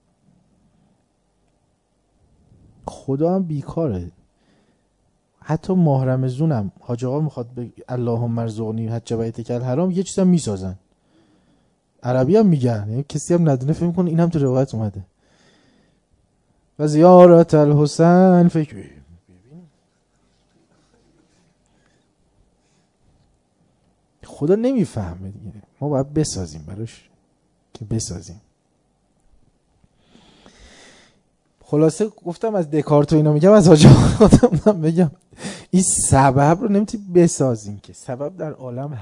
خدا هم بیکاره. حتی ماه رمضونم حاج آقا میخواد اللهم ارزقنی حج بیتک الحرام، یه چیزا میسازن، عربی هم میگن، یعنی کسی هم ندونه فکر میکنه این هم تو روایت اومده. و زیارت الحسین فکر ببین خدا نمیفهمه دیگه، ما باید بسازیم براش که بسازیم. خلاصه گفتم از دکارت و اینا میگم، از حاج آقا بگم این سبب رو نمیتونی بسازیم که. سبب در عالم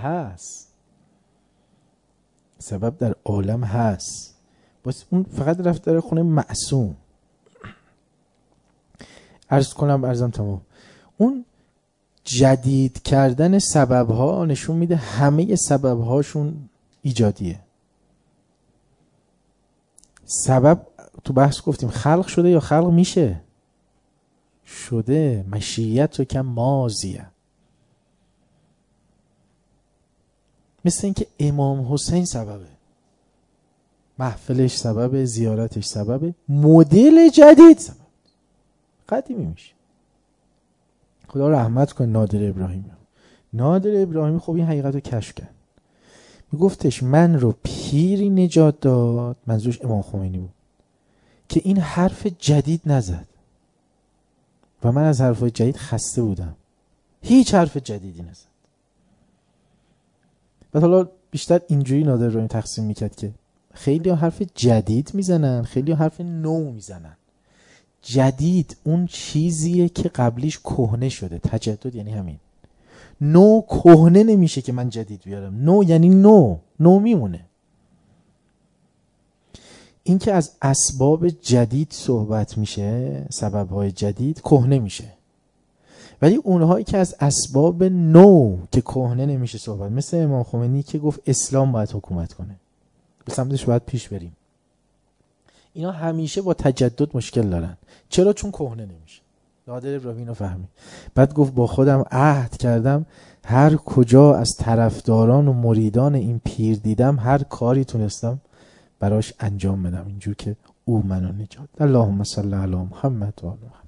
هست، بس اون فقط رفت در خونه معصوم. ارزم تمام. اون جدید کردن سبب ها نشون میده همه سبب هاشون ایجادیه. سبب تو بحث گفتیم خلق شده یا خلق میشه؟ شده. مشیت رو کم مازیه. مثل اینکه امام حسین سببه، محفلش سببه، زیارتش سببه، مدل جدید سبب، قدیمی میشه. خدا رحمت کنه نادر ابراهیمی خب این حقیقت رو کشف کرد. میگفتش من رو پیری نجات داد، منظورش امام خمینی بود، که این حرف جدید نزد و من از حرفای جدید خسته بودم. هیچ حرف جدیدی نزد. و حالا بیشتر اینجوری نادر ابراهیمی تقسیم میکرد که خیلی ها حرف جدید میزنن، خیلی ها حرف نو میزنن. جدید اون چیزیه که قبلیش کهنه شده. تجدد یعنی همین. نو کهنه نمیشه که من جدید بیارم. نو یعنی نو میمونه. این که از اسباب جدید صحبت میشه، سببهای جدید، کهنه میشه. ولی اونهایی که از اسباب نو که کهنه نمیشه صحبت، مثل امام خمینی که گفت اسلام باید حکومت کنه، به سمتش باید پیش بریم، اینا همیشه با تجدد مشکل دارن. چرا؟ چون کهنه نمیشه. نادر ابراهیمی رو فهمید. بعد گفت با خودم عهد کردم هر کجا از طرفداران و مریدان این پیر دیدم، هر کاری تونستم براش انجام بدم، اینجور که او منو نجات. اللهم صل علی محمد و آل محمد.